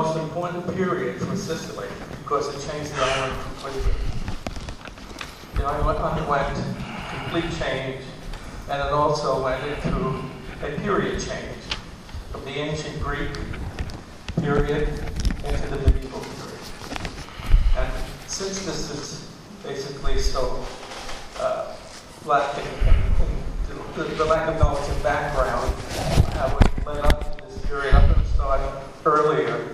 most important period for Sicily because it changed the island completely. The island underwent complete change, and it also went into a period change from the ancient Greek period into the medieval period. And since this is basically so lacking the lack of knowledge and background, how it led up to this period, I'm going to start earlier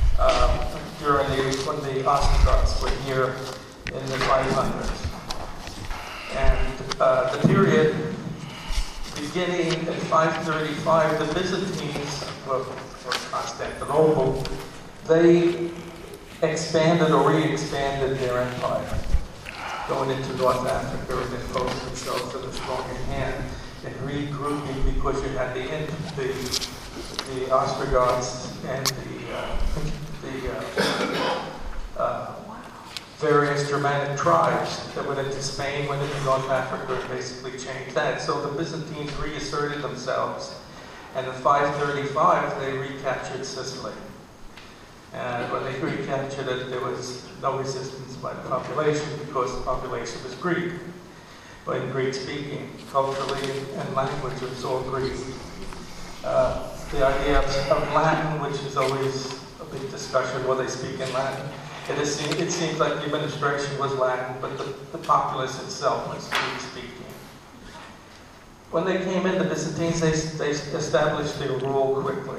when the Ostrogoths were here in the 500s. And the period beginning in 535, the Byzantines, or Constantinople, they expanded or re-expanded their empire, going into North Africa, and they posed themselves to the strong in hand and regrouping because you had the Ostrogoths and the various Germanic tribes that went into Spain, went into North Africa, and basically changed that. So the Byzantines reasserted themselves, and in 535 they recaptured Sicily. And when they recaptured it, there was no resistance by the population because the population was Greek. But in Greek speaking, culturally and language, it was all Greek. The idea of Latin, which is always a big discussion, what they speak in Latin. It seems like the administration was Latin, but the populace itself was Greek speaking. When they came in, the Byzantines, they established their rule quickly.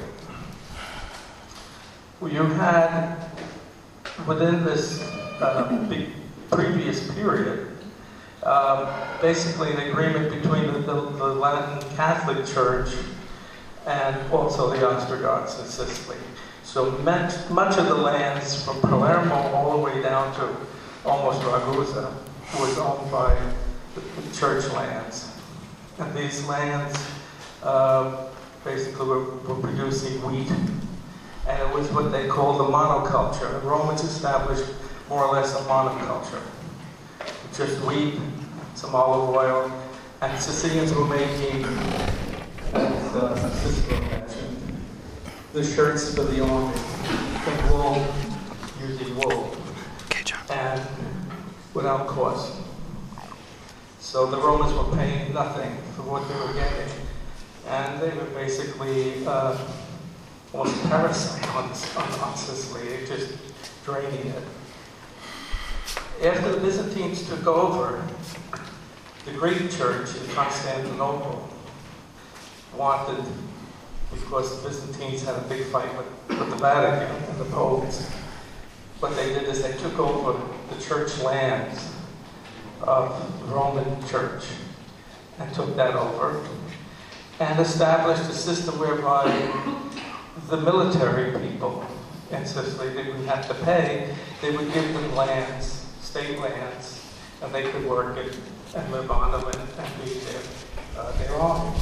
You had, within this big previous period, basically an agreement between the Latin Catholic Church and also the Ostrogoths in Sicily. So much of the lands from Palermo all the way down to almost Ragusa was owned by the church lands. And these lands basically were producing wheat. And it was what they called the monoculture. The Romans established more or less a monoculture. Just wheat, some olive oil, and Sicilians were making, as Cicero mentioned, the shirts for the army, the wool, using wool, and without cost. So the Romans were paying nothing for what they were getting, and they were basically almost parasite on Sicily. They just draining it. After the Byzantines took over, the Greek church in Constantinople wanted, because the Byzantines had a big fight with the Vatican and the popes, what they did is they took over the church lands of the Roman church and took that over and established a system whereby the military people in Sicily, they would have to pay, they would give them lands, state lands, and they could work it and live on them and be their army.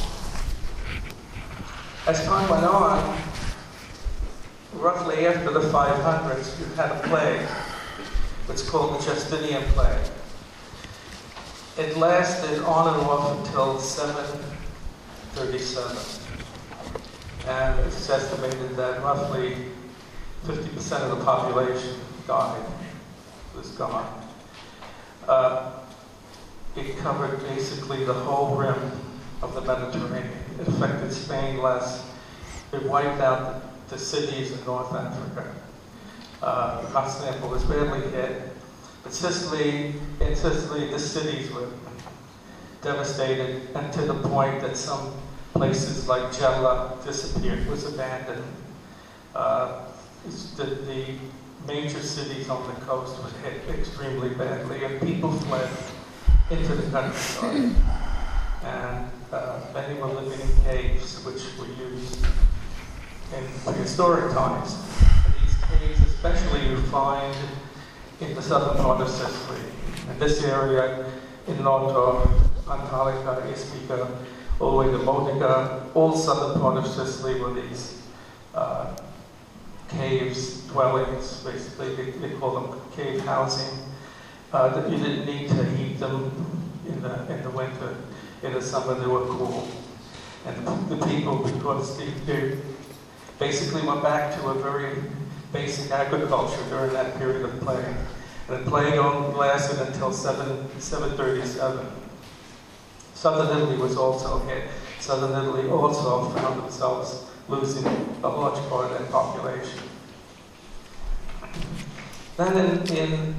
As time went on, roughly after the 500s, you had a plague. It's called the Justinian plague. It lasted on and off until 737. And it's estimated that roughly 50% of the population died, was gone. It covered basically the whole rim of the Mediterranean. It affected Spain less. It wiped out the cities in North Africa. Constantinople was badly hit. But in Sicily, the cities were devastated, and to the point that some places like Gela disappeared, was abandoned. The major cities on the coast were hit extremely badly, and people fled into the countryside. And many were living in caves, which were used in prehistoric times. And these caves, especially, you find in the southern part of Sicily. In this area, in Noto, Pantalica, Ispica, all the way to Motica, all southern part of Sicily were these caves, dwellings, basically. They call them cave housing. That you didn't need to heat them in the winter. In the summer, they were cool. And the people, because they basically went back to a very basic agriculture during that period of plague. And the plague only lasted until 737. Southern Italy was also hit. Southern Italy also found themselves losing a large part of their population. Then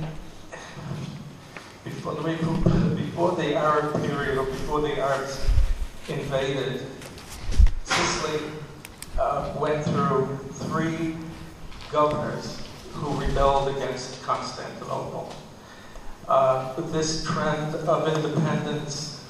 before the Arab period, or before the Arabs invaded, Sicily went through 3 governors who rebelled against Constantinople. This trend of independence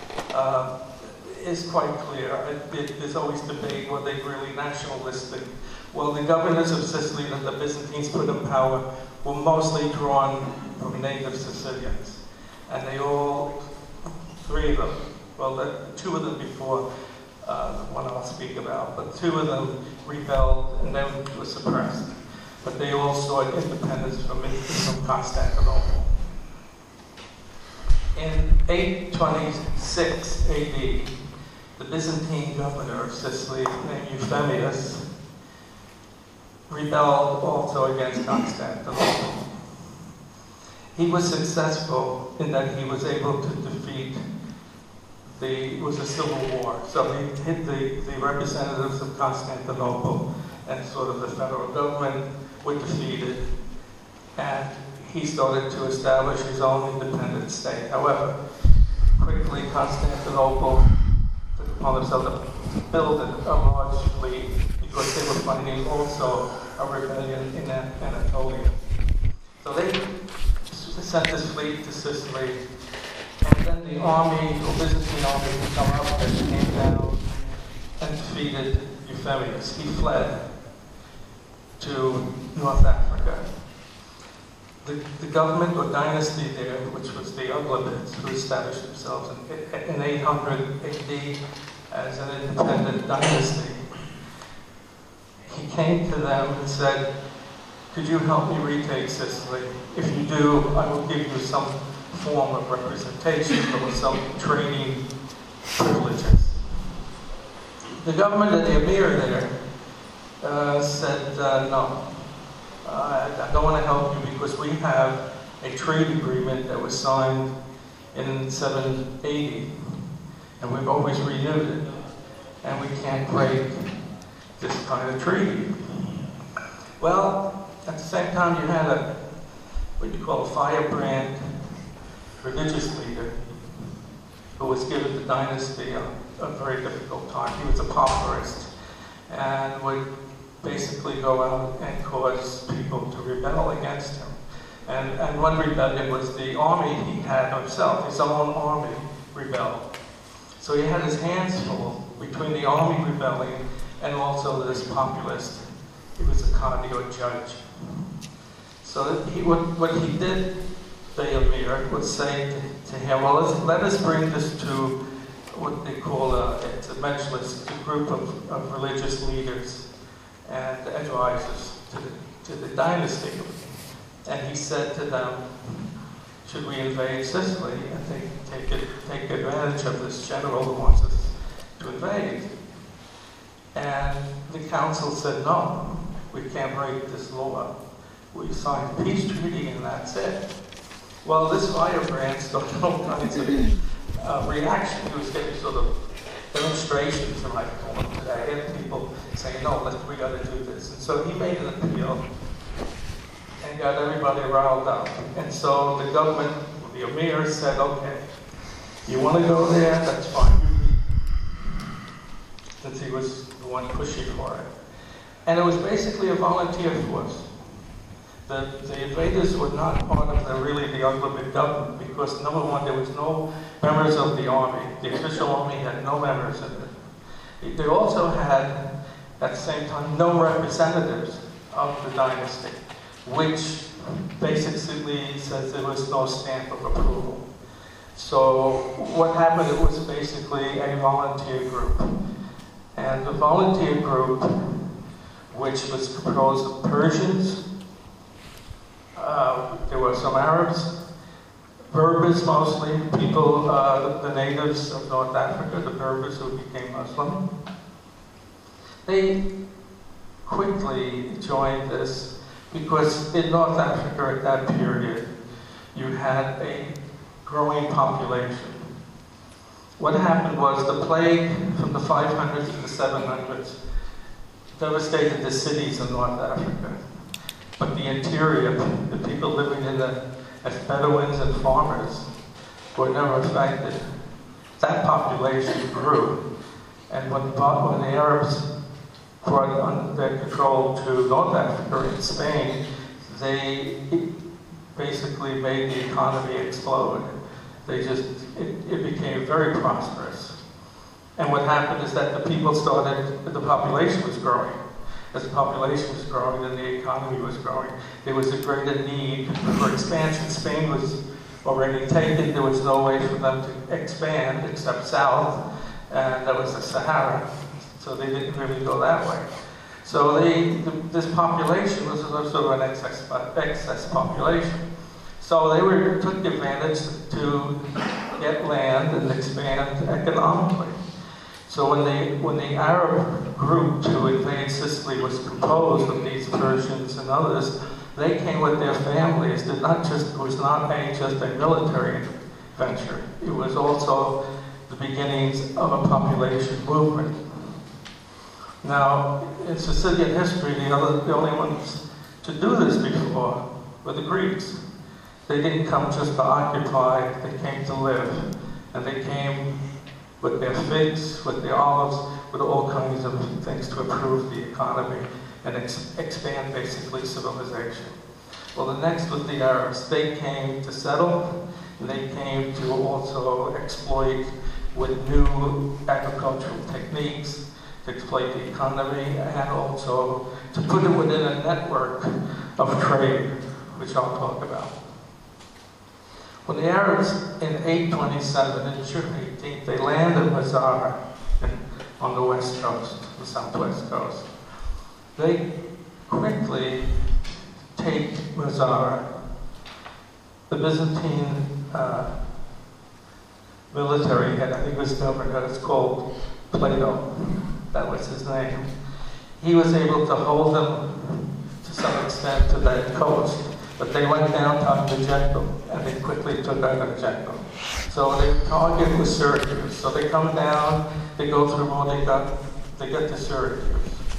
is quite clear. There's always debate, were they really nationalistic? Well, the governors of Sicily that the Byzantines put in power were mostly drawn from native Sicilians. And they all, 3 of them, well, 2 of them before the one I'll speak about, but 2 of them rebelled and then were suppressed. But they all sought independence from Constantinople. In 826 AD, the Byzantine governor of Sicily, named Euphemius, rebelled also against Constantinople. He was successful in that he was able to defeat it was a civil war. So he hit the representatives of Constantinople, and sort of the federal government were defeated, and he started to establish his own independent state. However, quickly Constantinople took upon themselves to build a large fleet because they were fighting also a rebellion in Anatolia. So they sent this fleet to Sicily, and then the army, the Byzantine army, would come up and came down and defeated Euphemius. He fled to North Africa. The government or dynasty there, which was the Ughlabids, who established themselves in 800 AD as an independent dynasty, he came to them and said, "Could you help me retake Sicily? If you do, I will give you some form of representation or some trading privileges." The government of the emir there said, "No, I don't want to help you because we have a trade agreement that was signed in 780, and we've always renewed it, and we can't break this kind of treaty." Well, at the same time, you had what you call a firebrand religious leader who was given the dynasty a very difficult time. He was a pauperist and would basically go out and cause people to rebel against him. And one rebellion was the army he had himself, his own army rebelled. So he had his hands full between the army rebelling and also this populist. He was a qadi or judge. So what he did, the emir, would say to him, well, let us bring this to what they call a majlis, a group of religious leaders and advisors to the dynasty. And he said to them, should we invade Sicily and take advantage of this general who wants us to invade? And the council said, no, we can't break this law. We signed a peace treaty and that's it. Well, this firebrand started all kinds of reaction. He was getting sort of demonstrations, you might call them today, and people saying, no, we got to do this. And so he made an appeal and got everybody riled up. And so the government, the emir, said, okay, you want to go there? That's fine. Since he was the one pushing for it. And it was basically a volunteer force. The invaders were not part of the Ughlabid government because, number one, there was no members of the army. The official army had no members in it. They also had, at the same time, no representatives of the dynasty, which basically says there was no stamp of approval. So what happened, it was basically a volunteer group. And the volunteer group, which was composed of Persians, there were some Arabs, Berbers mostly, people, the natives of North Africa, the Berbers who became Muslim. They quickly joined this because in North Africa at that period, you had a growing population. What happened was the plague from the 500s to the 700s devastated the cities in North Africa. But the interior, the people living in as Bedouins and farmers, were never affected. That population grew. And when the Arabs brought under control to North Africa and Spain, they basically made the economy explode. It became very prosperous. And what happened is that the population was growing. As the population was growing and the economy was growing, there was a greater need for expansion. Spain was already taken. There was no way for them to expand except south, and that was the Sahara. So they didn't really go that way. So this population was sort of an excess population. So they took advantage to get land and expand economically. So when the Arab group to invade Sicily was composed of these Persians and others, they came with their families. It was not just a military venture. It was also the beginnings of a population movement. Now, in Sicilian history, the only ones to do this before were the Greeks. They didn't come just to occupy, they came to live. And they came with their figs, with their olives, with all kinds of things to improve the economy and expand basically civilization. Well, the next was the Arabs. They came to settle, and they came to also exploit with new agricultural techniques, to exploit the economy, and also to put it within a network of trade, which I'll talk about. When the Arabs in 827, in June 18th, they landed Mazara on the west coast, the southwest coast. They quickly take Mazara. The Byzantine military head, I think it was governor, it's called Plato, that was his name. He was able to hold them to some extent to that coast. But they went down to Agrigento, and they quickly took Agrigento. So their target was Syracuse. So they come down, they go through all they get to Syracuse.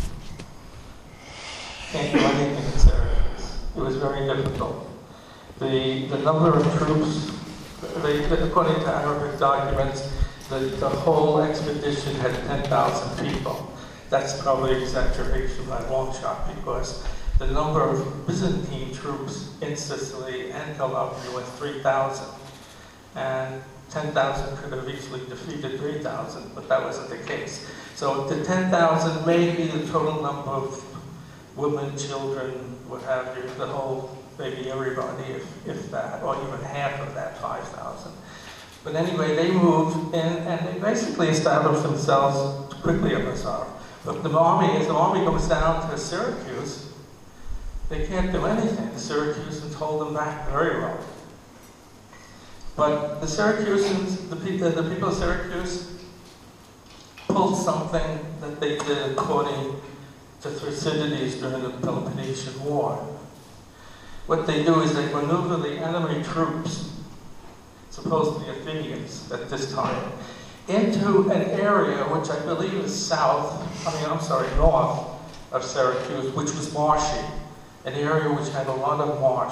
Can't do anything in Syracuse. It was very difficult. The number of troops, according to Arabic documents, the whole expedition had 10,000 people. That's probably exaggeration by a long shot, because the number of Byzantine troops in Sicily and Calabria was 3,000. And 10,000 could have easily defeated 3,000, but that wasn't the case. So the 10,000 may be the total number of women, children, what have you, the whole, maybe everybody, if that, or even half of that 5,000. But anyway, they moved in and they basically established themselves quickly at Mazara. But as the army goes down to Syracuse, they can't do anything. The Syracusans hold them back very well. But the Syracusans, the people of Syracuse, pulled something that they did according to Thucydides during the Peloponnesian War. What they do is they maneuver the enemy troops, supposedly Athenians at this time, into an area which I believe is north of Syracuse, which was marshy. An area which had a lot of marsh.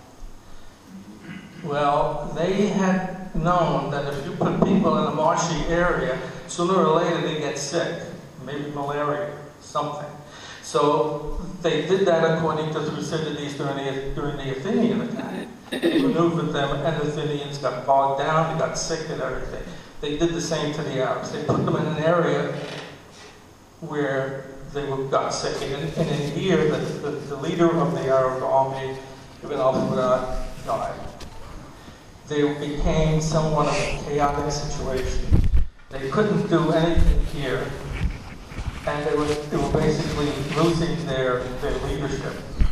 Well, they had known that if you put people in a marshy area, sooner or later they get sick, maybe malaria, something. So they did that according to Thucydides during the Athenian attack. They maneuvered them, and the Athenians got bogged down, they got sick and everything. They did the same to the Arabs. They put them in an area where they got sick. And in a year, the leader of the Arab army, Ibn al-Furat, died. They became somewhat of a chaotic situation. They couldn't do anything here, and they were basically losing their leadership.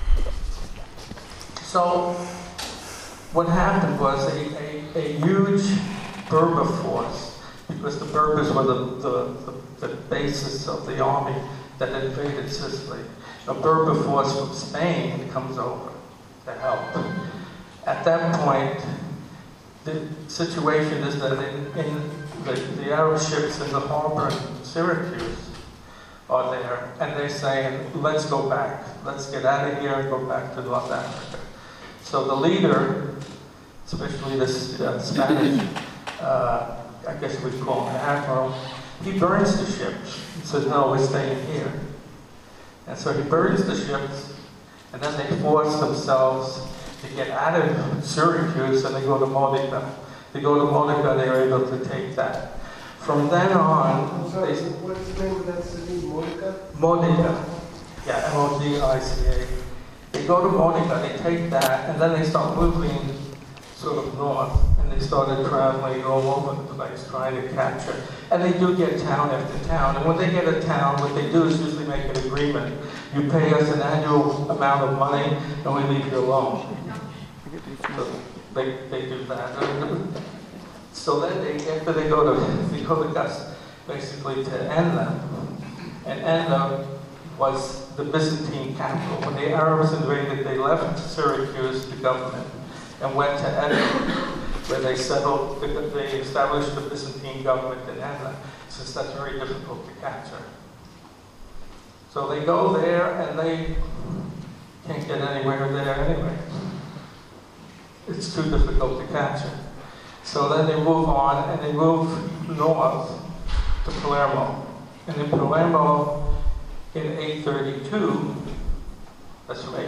So what happened was a huge Berber force, because the Berbers were the basis of the army that invaded Sicily. a Berber force from Spain comes over to help. At that point, the situation is that in the Arab ships in the harbor in Syracuse are there, and they're saying, let's go back. Let's get out of here and go back to North Africa. So the leader, especially this Spanish, I guess we'd call him admiral, he burns the ships. He says, no, we're staying here. And so he burns the ships, and then they force themselves to get out of Syracuse, and they go to Modica. They go to Modica, they're able to take that. From then on, sorry, what's the name of that city, Modica? Modica, yeah, M-O-D-I-C-A. They go to Modica, they take that, and then they start moving sort of north, and they started traveling all over the place, trying to capture. And they do get town after town, and when they get a town, what they do is usually make an agreement. You pay us an annual amount of money, and we leave you alone. So they do that. So then after they go to Gus, basically to Enna, and Enna was the Byzantine capital. When the Arabs invaded, they left Syracuse, the government, and went to Enna, where they settled, they established the Byzantine government in Enna, since that's very difficult to capture. So they go there, and they can't get anywhere there anyway. It's too difficult to capture. So then they move on, and they move north to Palermo. And in Palermo, in 832, that's from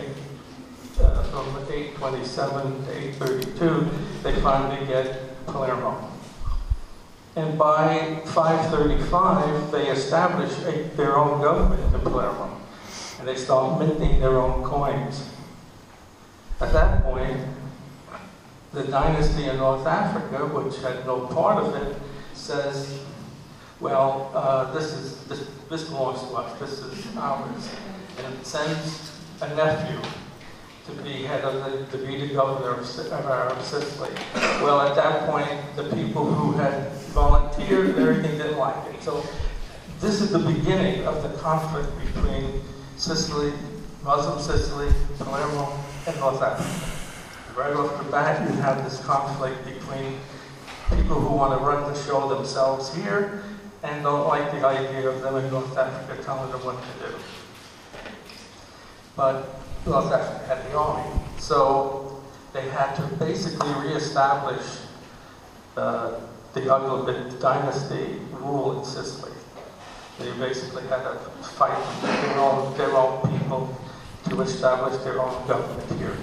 827 to 832, they finally get Palermo. And by 535, they establish their own government in Palermo. And they start minting their own coins. At that point, the dynasty in North Africa, which had no part of it, says, well, this belongs to us, this is ours. And it sends a nephew to be head of to be the governor of Arab Sicily. Well, at that point, the people who had volunteered and everything didn't like it. So this is the beginning of the conflict between Sicily, Muslim Sicily, Palermo, and North Africa. Right off the bat, you have this conflict between people who want to run the show themselves here and don't like the idea of them in North Africa telling them what to do. But North Africa had the army, so they had to basically reestablish the Ughlabid dynasty rule in Sicily. They basically had to fight their own people to establish their own government here.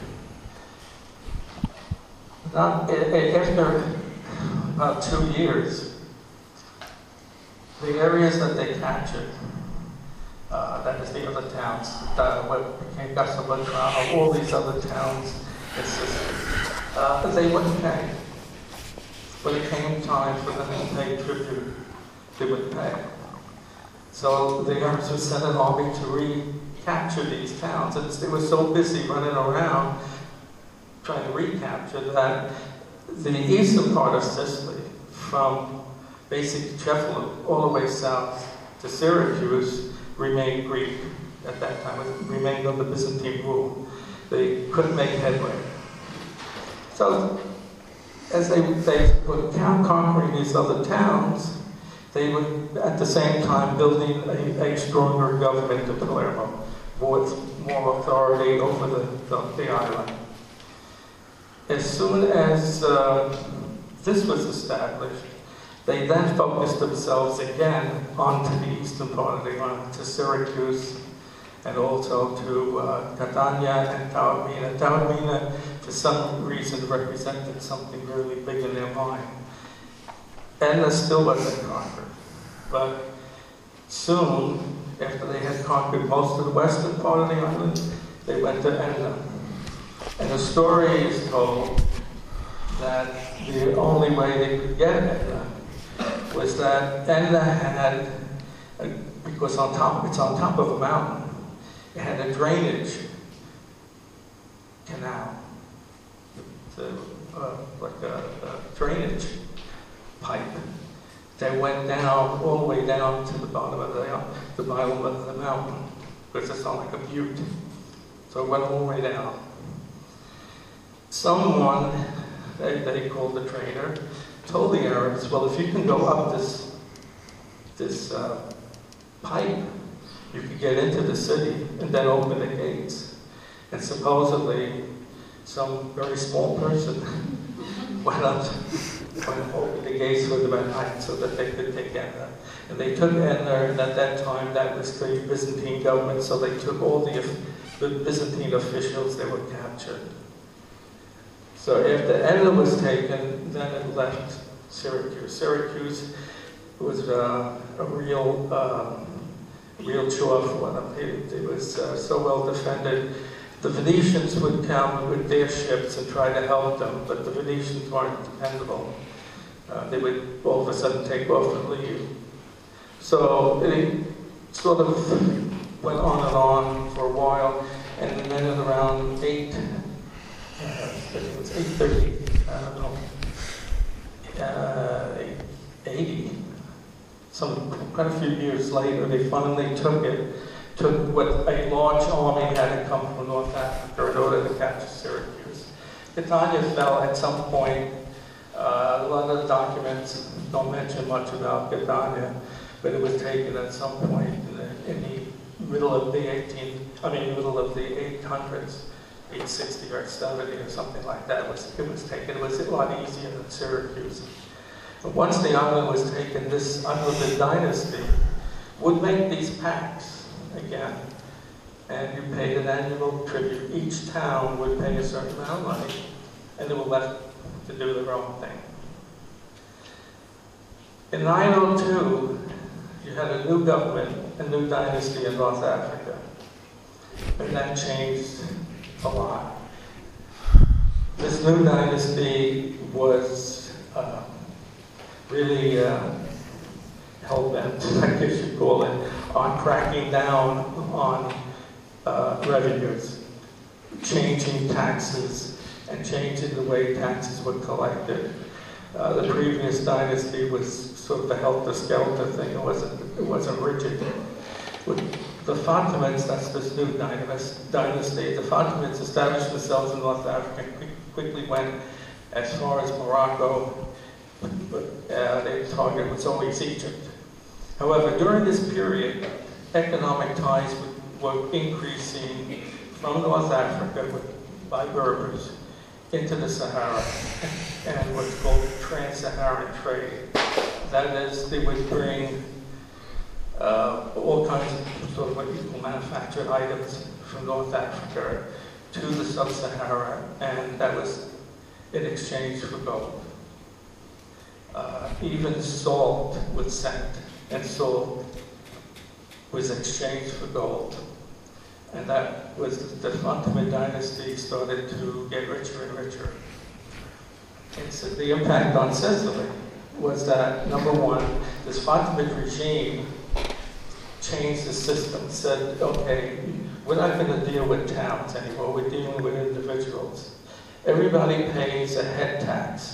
After about 2 years, the areas that they captured, that is the other towns, what became Casablanca, all these other towns in Sicily, they wouldn't pay. When it came time for them to pay tribute, they wouldn't pay. So the Arabs would send an army to recapture these towns, and they were so busy running around trying to recapture that the eastern part of Sicily, from basic Cefalù all the way south to Syracuse, remained Greek at that time. It remained under Byzantine rule. They couldn't make headway. So as they were conquering these other towns, they were at the same time building a stronger government in Palermo with more authority over the island. As soon as this was established, they then focused themselves again onto the eastern part of the island, to Syracuse, and also to Catania and Taormina. Taormina, for some reason, represented something really big in their mind. Enna still wasn't conquered, but soon, after they had conquered most of the western part of the island, they went to Enna. And the story is told that the only way they could get Enna was that Enna had, because it's on top of a mountain, it had a drainage canal, like a drainage pipe that went down, all the way down to the bottom of the mountain. because it's not like a butte. So it went all the way down. Someone, they called the trader, told the Arabs, well, if you can go up this pipe, you could get into the city and then open the gates. And supposedly, some very small person went and opened the gates with them at night so that they could take Enna. And they took Enna, and at that time, that was the Byzantine government, so they took all the Byzantine officials that were captured. So after Enna was taken, then it left Syracuse. Syracuse was a real chore for them. It was so well defended. The Venetians would come with their ships and try to help them, but the Venetians weren't dependable. They would all of a sudden take off and leave. So it sort of went on for a while, and then at around 80, quite a few years later, they finally took what a large army had to come from North Africa in order to capture Syracuse. Catania fell at some point. A lot of the documents don't mention much about Catania, but it was taken at some point in the middle of the 800s, 860 or 70 or something like that. It was taken. It was a lot easier than Syracuse. But once the island was taken, this Unlimited dynasty would make these pacts again, and you paid an annual tribute. Each town would pay a certain amount of money, and they were left to do their own thing. In 902, you had a new government, a new dynasty in North Africa, and that changed a lot. This new dynasty was really hell-bent, I guess you'd call it, on cracking down on revenues, changing taxes, and changing the way taxes were collected. The previous dynasty was sort of a helter-skelter thing. It wasn't rigid. With the Fatimids, that's this new dynasty. The Fatimids established themselves in North Africa and quickly went as far as Morocco, but their target was always Egypt. However, during this period, economic ties were increasing from North Africa by Berbers into the Sahara and what's called trans-Saharan trade. That is, they would bring all kinds of sort of what you call manufactured items from North Africa to the Sub-Sahara, and that was in exchange for gold. Even salt was sent, and salt was exchanged for gold. And that was the Fatimid dynasty started to get richer and richer. And so the impact on Sicily was that, number one, this Fatimid regime changed the system, said, okay, we're not going to deal with towns anymore, we're dealing with individuals. Everybody pays a head tax.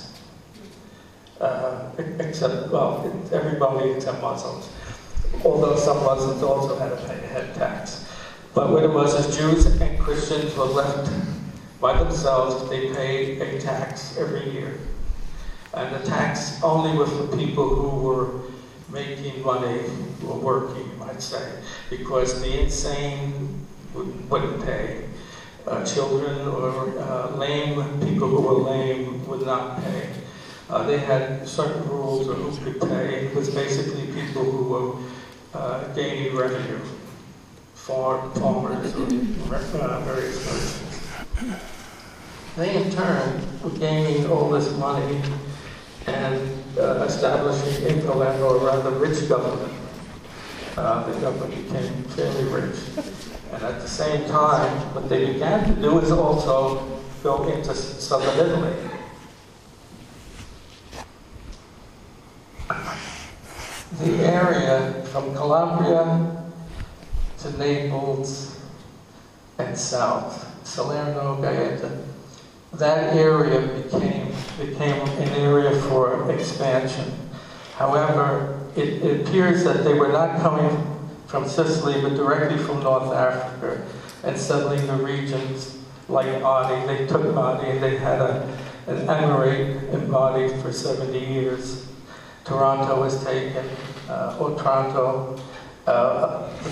Everybody except Muslims. Although some Muslims also had to pay a head tax. But what it was is Jews and Christians were left by themselves. They paid a tax every year. And the tax only was for people who were making money, who were working, you might say, because the insane wouldn't pay. Children or lame, people who were lame would not pay. They had certain rules of who could pay. It was basically people who were gaining revenue, farmers or various persons. They in turn were gaining all this money and establishing indolent or rather rich government. The government became fairly rich. And at the same time, what they began to do is also go into southern Italy. The area from Calabria to Naples and south, Salerno, Gaeta, that area became an area for expansion. However, it appears that they were not coming from Sicily, but directly from North Africa, and settling the regions like Bari. They took Bari and they had an emirate in Bari for 70 years. Toronto was taken, Otranto. The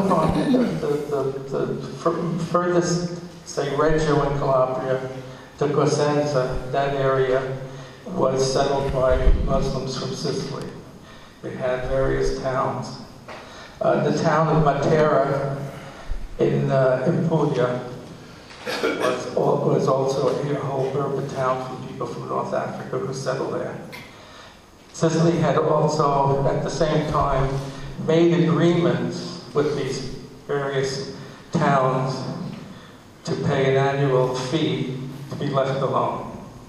furthest, say, Reggio in Calabria to Cosenza, that area was settled by Muslims from Sicily. They had various towns. The town of Matera in Puglia was also a whole urban town for people from North Africa who settled there. Sicily had also, at the same time, made agreements with these various towns to pay an annual fee to be left alone.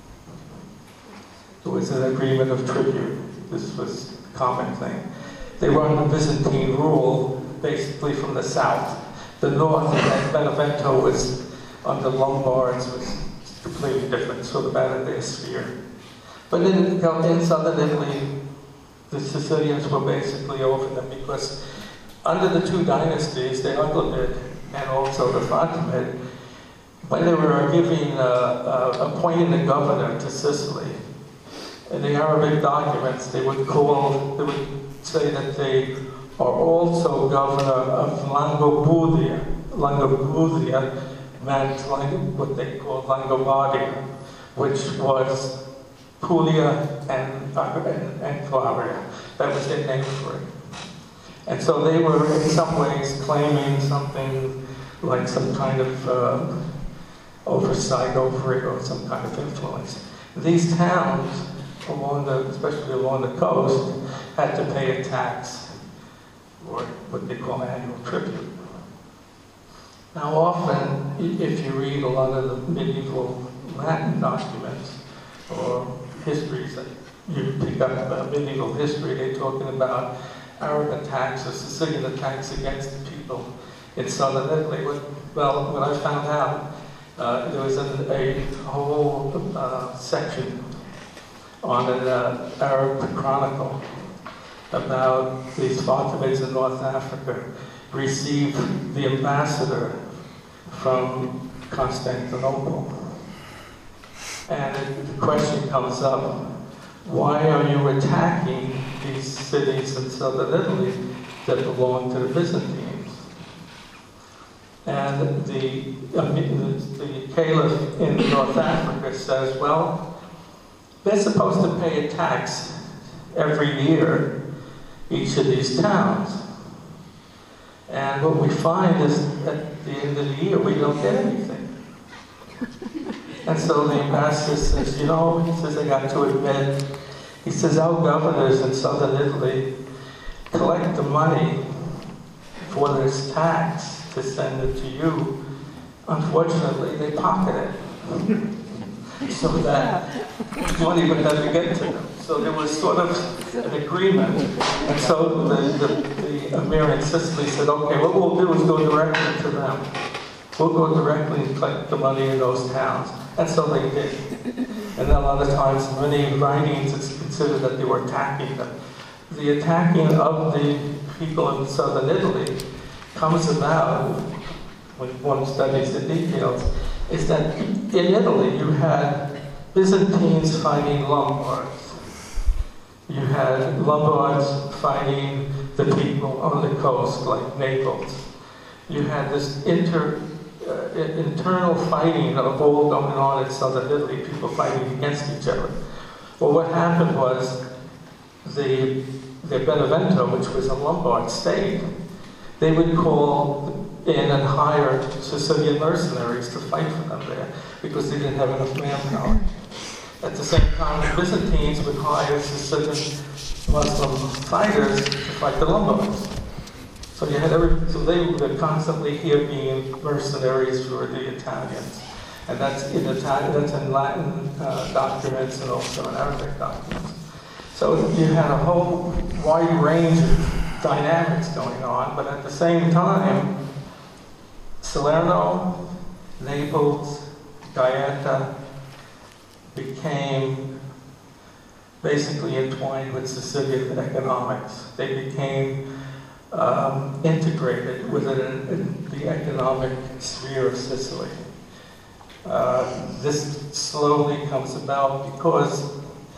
It was an agreement of tribute. This was a common thing. They were under Byzantine rule, basically from the south. The north, and Benevento was under Lombards, was completely different, sort of out of their sphere. But in southern Italy, the Sicilians were basically over them because under the two dynasties, the Aghlabid and also the Fatimid, when they were appointing a governor to Sicily, in the Arabic documents, they would say that they are also governor of Langobardia. Langobardia meant what they called Langobardia, which was Puglia and Calabria. That was their name for it. And so they were in some ways claiming something like some kind of oversight over it or some kind of influence. These towns, especially along the coast, had to pay a tax, or what they call annual tribute. Now often, if you read a lot of the medieval Latin documents, or histories that you pick up about medieval history, they're talking about Arab attacks or Sicilian attacks against the people in southern Italy. Well, when I found out, there was a whole section on an Arab chronicle about these Fatimids in North Africa received the ambassador from Constantinople. And the question comes up, why are you attacking these cities in southern Italy that belong to the Byzantines? And the caliph in North Africa says, well, they're supposed to pay a tax every year, each of these towns. And what we find is at the end of the year, we don't get anything. And so the ambassador says, he says, I got to admit, he says, our governors in southern Italy collect the money for this tax to send it to you. Unfortunately, they pocket it. So that money would never get to them. So there was sort of an agreement. And so the emir in Sicily said, okay, what we'll do is go directly to them. We'll go directly and collect the money in those towns. And so they did. And a lot of times, in many writings, it's considered that they were attacking them. The attacking of the people in southern Italy comes about, when one studies the details, is that in Italy you had Byzantines fighting Lombards. You had Lombards fighting the people on the coast, like Naples. You had this internal fighting of all going on in southern Italy, people fighting against each other. Well, what happened was the Benevento, which was a Lombard state, they would call in and hire Sicilian mercenaries to fight for them there because they didn't have enough manpower. At the same time, the Byzantines would hire Sicilian Muslim fighters to fight the Lombards. So you had so they were constantly here being mercenaries for the Italians. And that's in Latin documents and also in Arabic documents. So you had a whole wide range of dynamics going on, but at the same time, Salerno, Naples, Gaeta became basically entwined with Sicilian economics. They became integrated within the economic sphere of Sicily. This slowly comes about because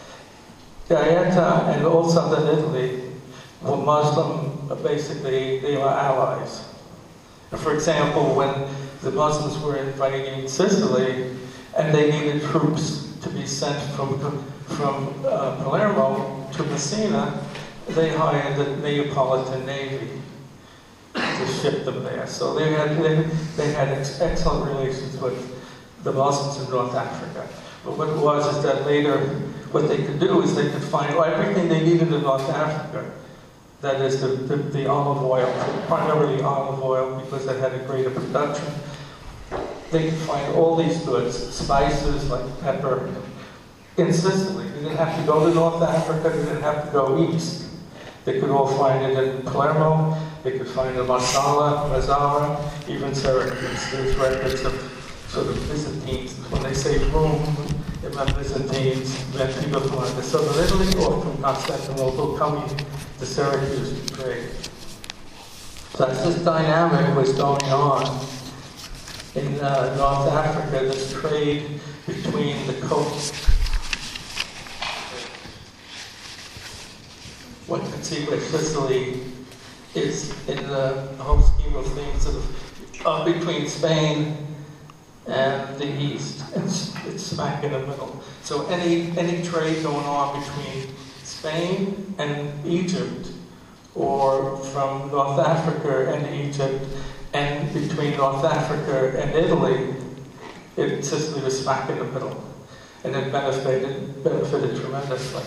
Gaeta and all southern Italy were Muslim, basically they were allies. For example, when the Muslims were invading Sicily and they needed troops to be sent from Palermo to Messina, they hired the Neapolitan Navy to ship them there. So they had excellent relations with the Muslims in North Africa. But what it was is that later, what they could do is they could find everything they needed in North Africa. That is the olive oil, primarily olive oil, because they had a greater production. They could find all these goods, spices like pepper, in Sicily. They didn't have to go to North Africa, they didn't have to go east. They could all find it in Palermo, they could find it in Mazzara, even Syracuse. There's records of sort of Byzantines. When they say Rome, they meant Byzantines, meant people from either southern Italy or from Constantinople coming to Syracuse to trade. So as this dynamic was going on in North Africa, this trade between the coast. One can see where Sicily is in the whole scheme of things, sort of between Spain and the east. It's smack in the middle. So any trade going on between Spain and Egypt, or from North Africa and Egypt, and between North Africa and Italy, Sicily was smack in the middle, and it benefited tremendously.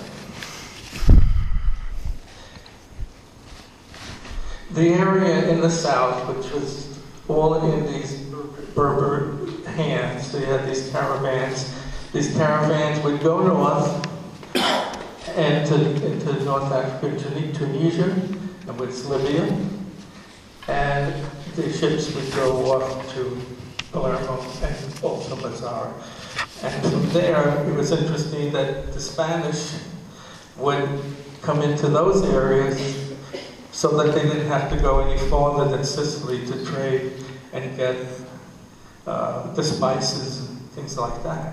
The area in the south, which was all in these Berber hands, so you had these caravans. These caravans would go north and into North Africa, Tunisia, and with Libya, and the ships would go off to Palermo and also Mazzara. And from there, it was interesting that the Spanish would come into those areas so that they didn't have to go any farther than Sicily to trade and get the spices and things like that.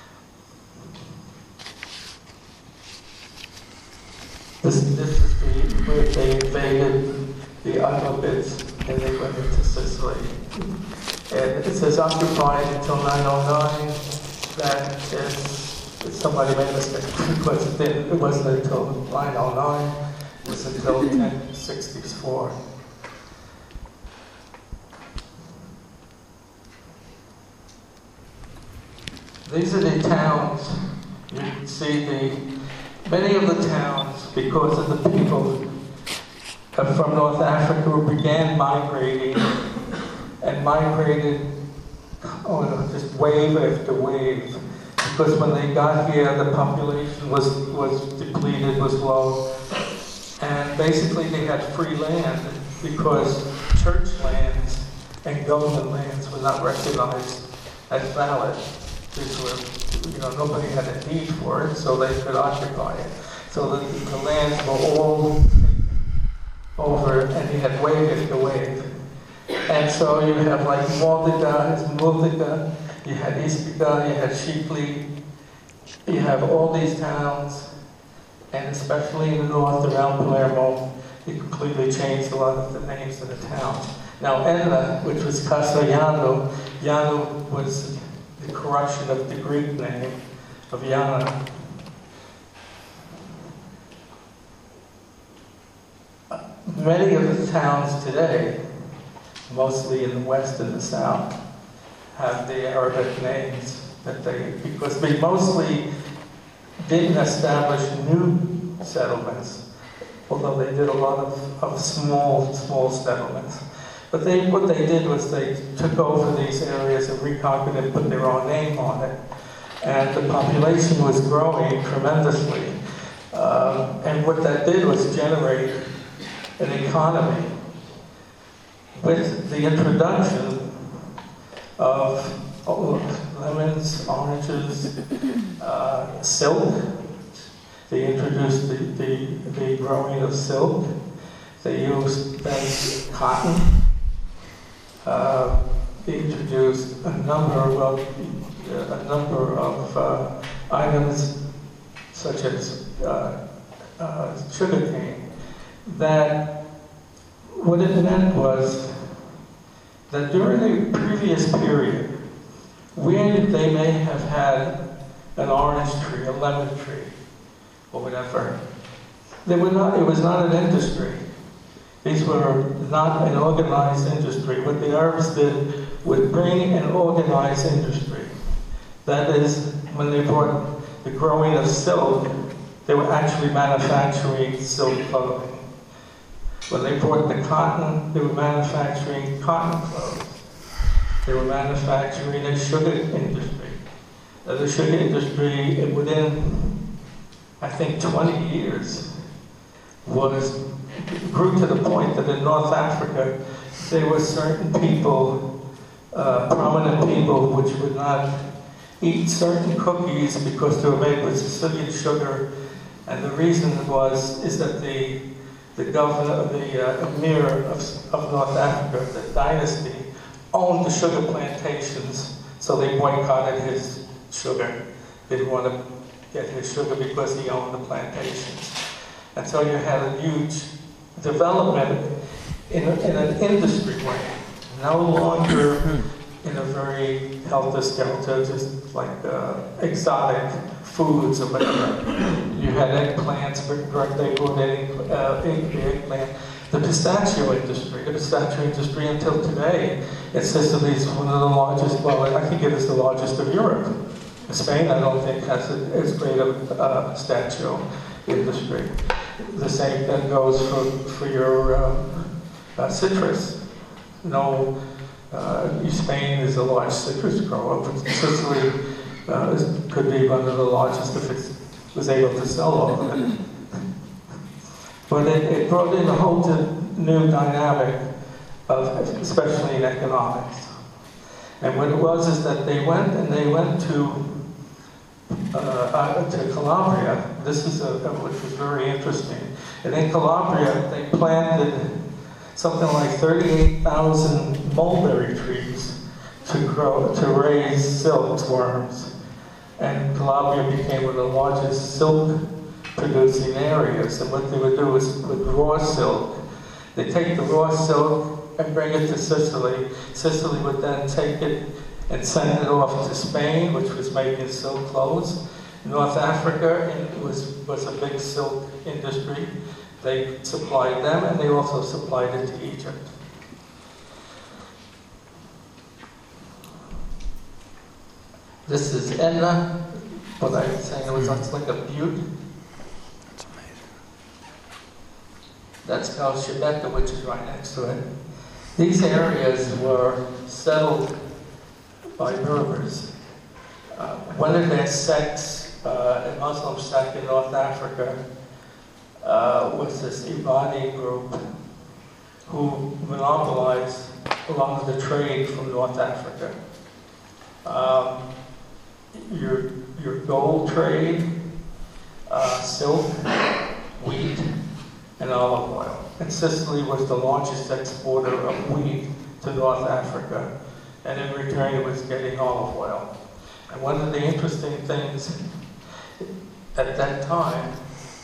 This is where they invaded the Ottomans and they went into Sicily. And it says occupied until 909. That is, somebody made a mistake because it wasn't until 909. It was until 1064. These are the towns. You can see many of the towns, because of the people from North Africa who began migrating and migrated just wave after wave. Because when they got here, the population was depleted, was low. And basically they had free land because church lands and government lands were not recognized as valid. These were, nobody had a need for it, so they could occupy it. So the lands were all taken over, and you had wave after wave. And so you have like Mordega, you had Ispica, you had Shifli, you have all these towns, and especially in the north around Palermo, he completely changed a lot of the names of the towns. Now Enna, which was Castellano, Yano was the corruption of the Greek name of Yana. Many of the towns today, mostly in the west and the south, have the Arabic names because they mostly didn't establish new settlements, although they did a lot of small settlements. But what they did was they took over these areas and reconquered and put their own name on it. And the population was growing tremendously. And what that did was generate an economy with the introduction of lemons, oranges, silk. They introduced the growing of silk. They used then cotton. They introduced a number of items such as sugarcane. That what it meant was that during a previous period, where they may have had an orange tree, a lemon tree, or whatever, it was not an industry. These were not an organized industry. What the Arabs did was bring an organized industry. That is, when they brought the growing of silk, they were actually manufacturing silk clothing. When they brought the cotton, they were manufacturing cotton clothes. They were manufacturing a sugar industry. The sugar industry, within, I think, 20 years, grew to the point that in North Africa, there were certain people, prominent people, which would not eat certain cookies because they were made with Sicilian sugar. And the reason is that the governor, the emir of North Africa, the dynasty, owned the sugar plantations, so they boycotted his sugar. They didn't want to get his sugar because he owned the plantations. And so you had a huge development in an industry way, no longer in a very helter-skelter, just like exotic foods or whatever. You had eggplants, they brought eggplant. The pistachio industry until today, in Sicily is one of the largest, well, I think it is the largest of Europe. Spain, I don't think, has as great a pistachio industry. The same thing goes for your citrus. Spain is a large citrus grower, but Sicily could be one of the largest if it was able to sell all of it. But it brought in a whole new dynamic, especially in economics. And what it was is that they went to Calabria. This is which was very interesting. And in Calabria, they planted something like 38,000 mulberry trees to raise silkworms. And Calabria became one of the largest silk producing areas. And what they would do is with raw silk, they take the raw silk and bring it to Sicily. Sicily would then take it and send it off to Spain, which was making silk clothes. North Africa was a big silk industry. They supplied them, and they also supplied it to Egypt. This is Enna, what I was saying, it was like a butte. That's amazing. That's El Shebeka, which is right next to it. These areas were settled by Berbers. One of their sects, a Muslim sect in North Africa, was this Ibadi group who monopolized a lot of the trade from North Africa. Your gold trade, silk, wheat, and olive oil. And Sicily was the largest exporter of wheat to North Africa, and in return it was getting olive oil. And one of the interesting things at that time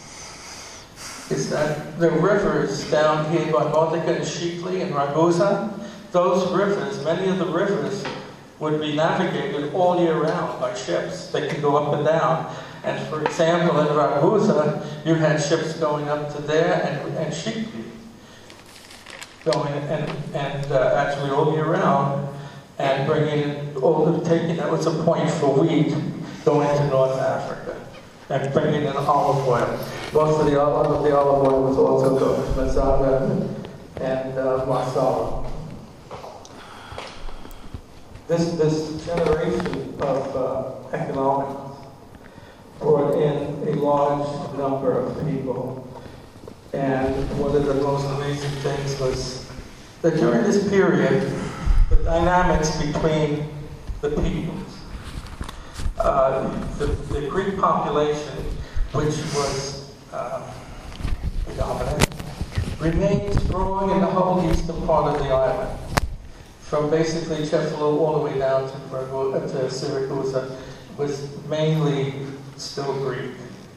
is that the rivers down here by Modica and Shikli and Ragusa, those rivers, many of the rivers would be navigated all year round by ships. They could go up and down. And for example, in Ragusa, you had ships going up to there and Shikli going and actually all year round and bringing that was a point for wheat going to North Africa and bringing in olive oil. Most of the olive oil was also going to Masada and Marsala. This generation of economics brought in a large number of people. And one of the most amazing things was that during this period, the dynamics between the peoples, the Greek population, which was dominant, remained strong in the whole eastern part of the island, from basically Cefalo all the way down to Syracuse, was mainly still Greek.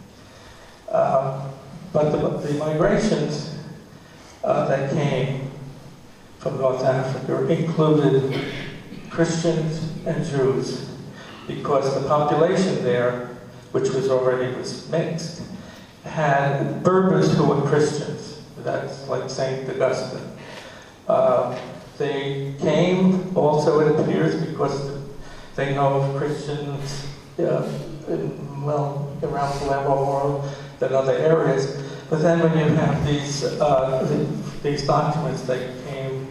But the migrations that came from North Africa included Christians and Jews, because the population there, which was mixed, had Berbers who were Christians. That's like St. Augustine. They came also, it appears, because they know of Christians, around Palermo more than other areas. But then when you have these documents that came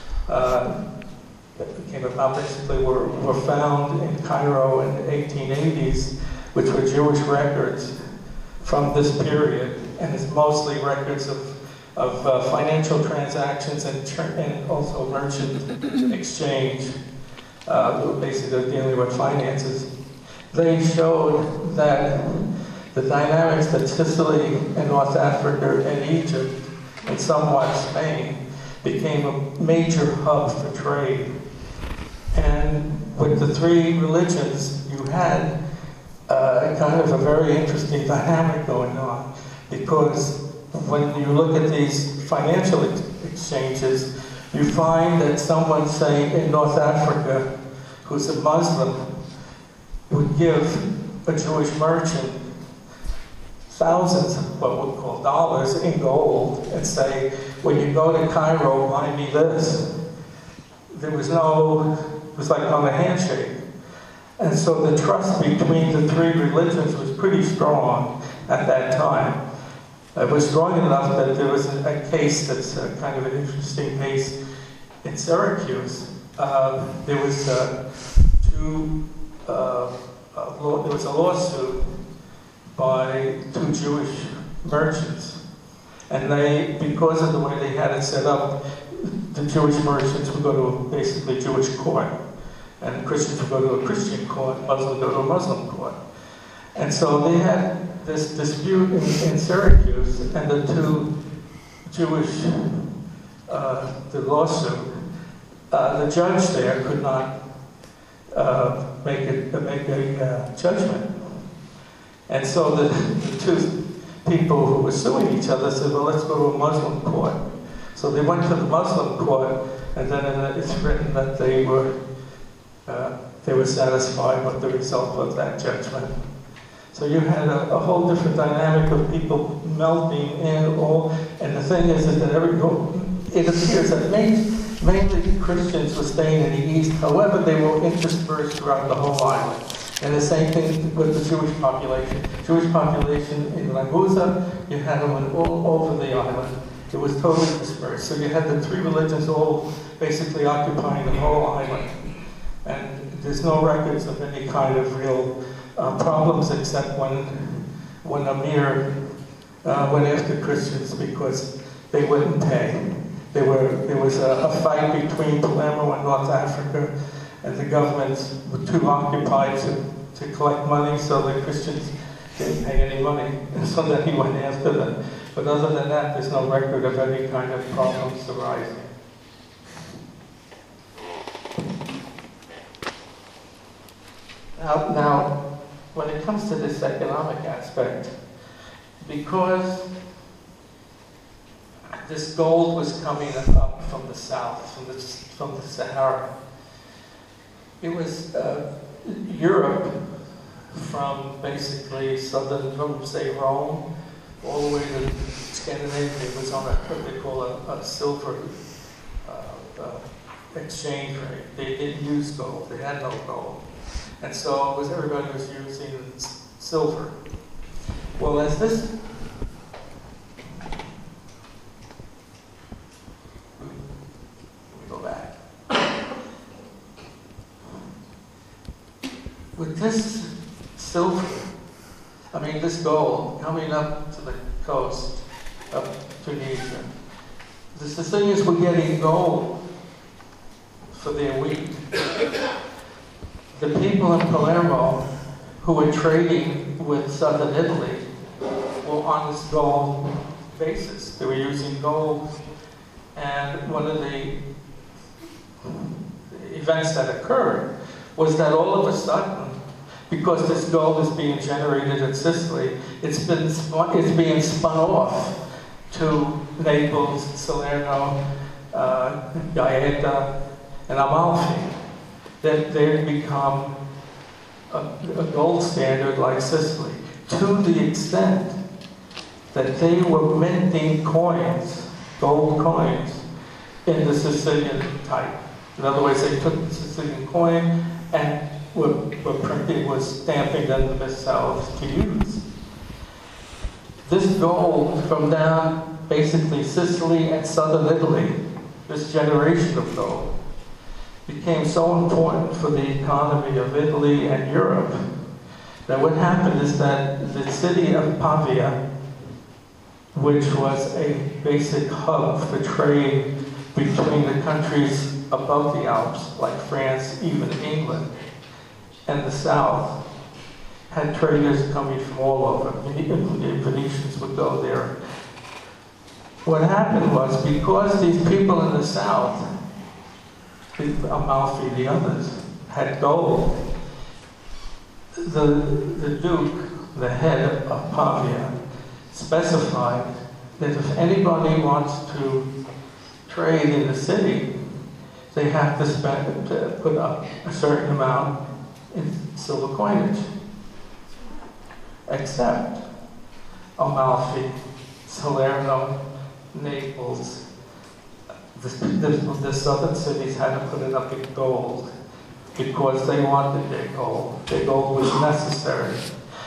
about, basically were found in Cairo in the 1880s, which were Jewish records from this period, and it's mostly records of financial transactions and also merchant exchange, basically dealing with finances. They showed that the dynamics that Sicily and North Africa and Egypt and somewhat Spain became a major hub for trade. And with the three religions, you had kind of a very interesting dynamic going on, because when you look at these financial exchanges, you find that someone, say, in North Africa, who's a Muslim, would give a Jewish merchant thousands of what we call dollars in gold and say, when you go to Cairo, buy me this. It was like on a handshake. And so the trust between the three religions was pretty strong at that time. It was strong enough that there was a case that's kind of an interesting case in Syracuse. There was a lawsuit by two Jewish merchants, and because of the way they had it set up, the Jewish merchants would go to basically Jewish court, and Christians would go to a Christian court, Muslims would go to a Muslim court. And so they had this dispute in Syracuse, and the two Jewish, the lawsuit, the judge there could not make a judgment. And so the two people who were suing each other said, well, let's go to a Muslim court. So they went to the Muslim court, and then it's written that they were satisfied with the result of that judgment. So you had a whole different dynamic of people melting in and the thing is that it appears that mainly Christians were staying in the east, however they were interspersed throughout the whole island. And the same thing with the Jewish population. Jewish population in Ragusa, you had them all over the island. It was totally dispersed. So you had the three religions all basically occupying the whole island. And there's no records of any kind of real problems except when Amir went after Christians because they wouldn't pay. There was a fight between Palermo and North Africa, and the governments were too occupied to collect money, so the Christians didn't pay any money, and so then he went after them. But other than that, there's no record of any kind of problems arising. Now, when it comes to this economic aspect, because this gold was coming up from the south, from the Sahara, it was Europe, from basically from say Rome all the way to Scandinavia. It was on what they call a silver exchange rate. They didn't use gold. They had no gold. And so everybody was using silver. Well, as this let me go back. With this silver, this gold coming up to the coast of Tunisia, the Sicilians were getting gold for their wheat. The people in Palermo who were trading with southern Italy were on this gold basis. They were using gold, and one of the events that occurred was that all of a sudden, because this gold is being generated in Sicily, it's being spun off to Naples, Salerno, Gaeta, and Amalfi. That they become a gold standard like Sicily, to the extent that they were minting coins, gold coins, in the Sicilian type. In other words, they took the Sicilian coin and was stamping them themselves to use. This gold from down basically Sicily and southern Italy, this generation of gold, became so important for the economy of Italy and Europe that what happened is that the city of Pavia, which was a basic hub for trade between the countries above the Alps, like France, even England, and the south, had traders coming from all over. The Venetians would go there. What happened was, because these people in the south, Amalfi, the others, had gold, the Duke, the head of Pavia, specified that if anybody wants to trade in the city, they have to put up a certain amount in silver coinage. Except Amalfi, Salerno, Naples, the southern cities had to put it up in gold because they wanted their gold. Their gold was necessary.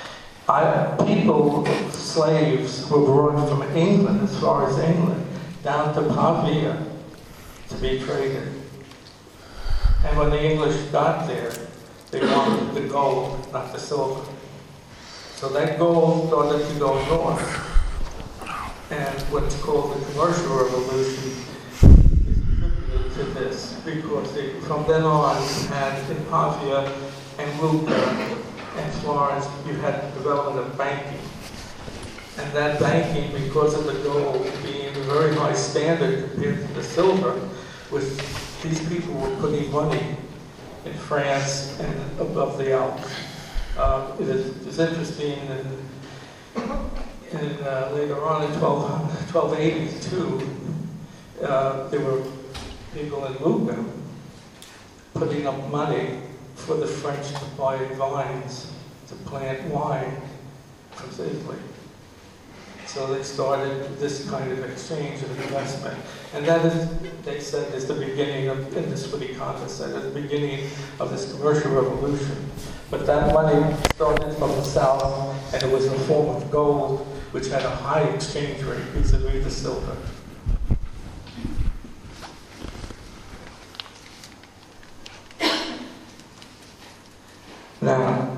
Slaves were brought from England, as far as England, down to Pavia to be traded. And when the English got there, they wanted the gold, not the silver. So that gold started to go north. And what's called the Commercial Revolution is attributed to this, because from then on, you had in Pavia and Lucca and Florence, you had the development of banking. And that banking, because of the gold being a very high standard compared to the silver, was these people were putting money in France and above the Alps. It's interesting, later on in 1282, there were people in Lucca putting up money for the French to buy vines to plant wine from Italy. So they started this kind of exchange of investment. And that is, they said, is the beginning of, and this is what economists said, is the beginning of this commercial revolution. But that money started from the south, and it was in the form of gold, which had a high exchange rate vis-a-vis the silver. Now,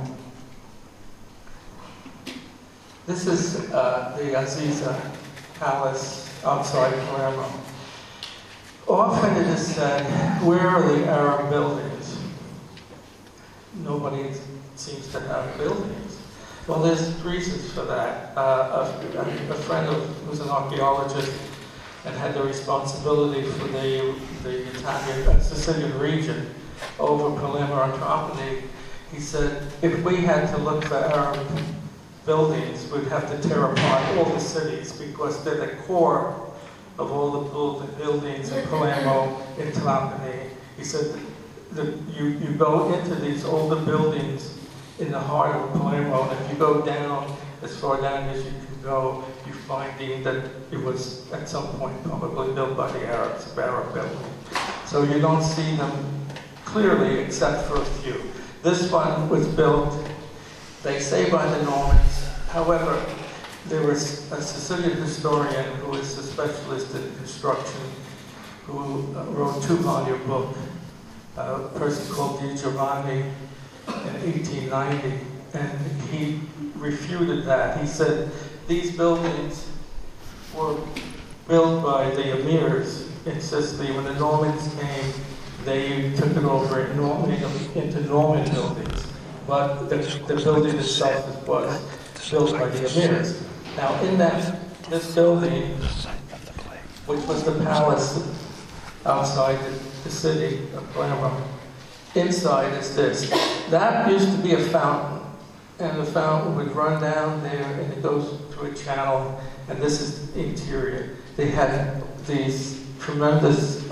this is the Aziza Palace outside Palermo. Often it is said, where are the Arab buildings? Nobody seems to have buildings. Well, there's reasons for that. A friend who's an archaeologist and had the responsibility for the Italian, Sicilian region over Palermo and Trapani, he said, if we had to look for Arab buildings, we'd have to tear apart all the cities because they're the core of all the buildings in Palermo, in Trapani. He said, you go into these older buildings in the heart of Palermo, and if you go down, as far down as you can go, you find that it was at some point probably built by the Arabs, Arab building. So you don't see them clearly except for a few. This one was built, they say, by the Normans. However, there was a Sicilian historian who is a specialist in construction who wrote a 2-volume book, a person called Di Giovanni, in 1890, and he refuted that. He said these buildings were built by the emirs in Sicily. When the Normans came, they took it over into Norman buildings, but the building itself was built by the emirs. Now, in that this building, The site of the clay. which was the palace outside the city of Palermo. Inside is this. That used to be a fountain, and the fountain would run down there, and it goes through a channel, and this is the interior. They had these tremendous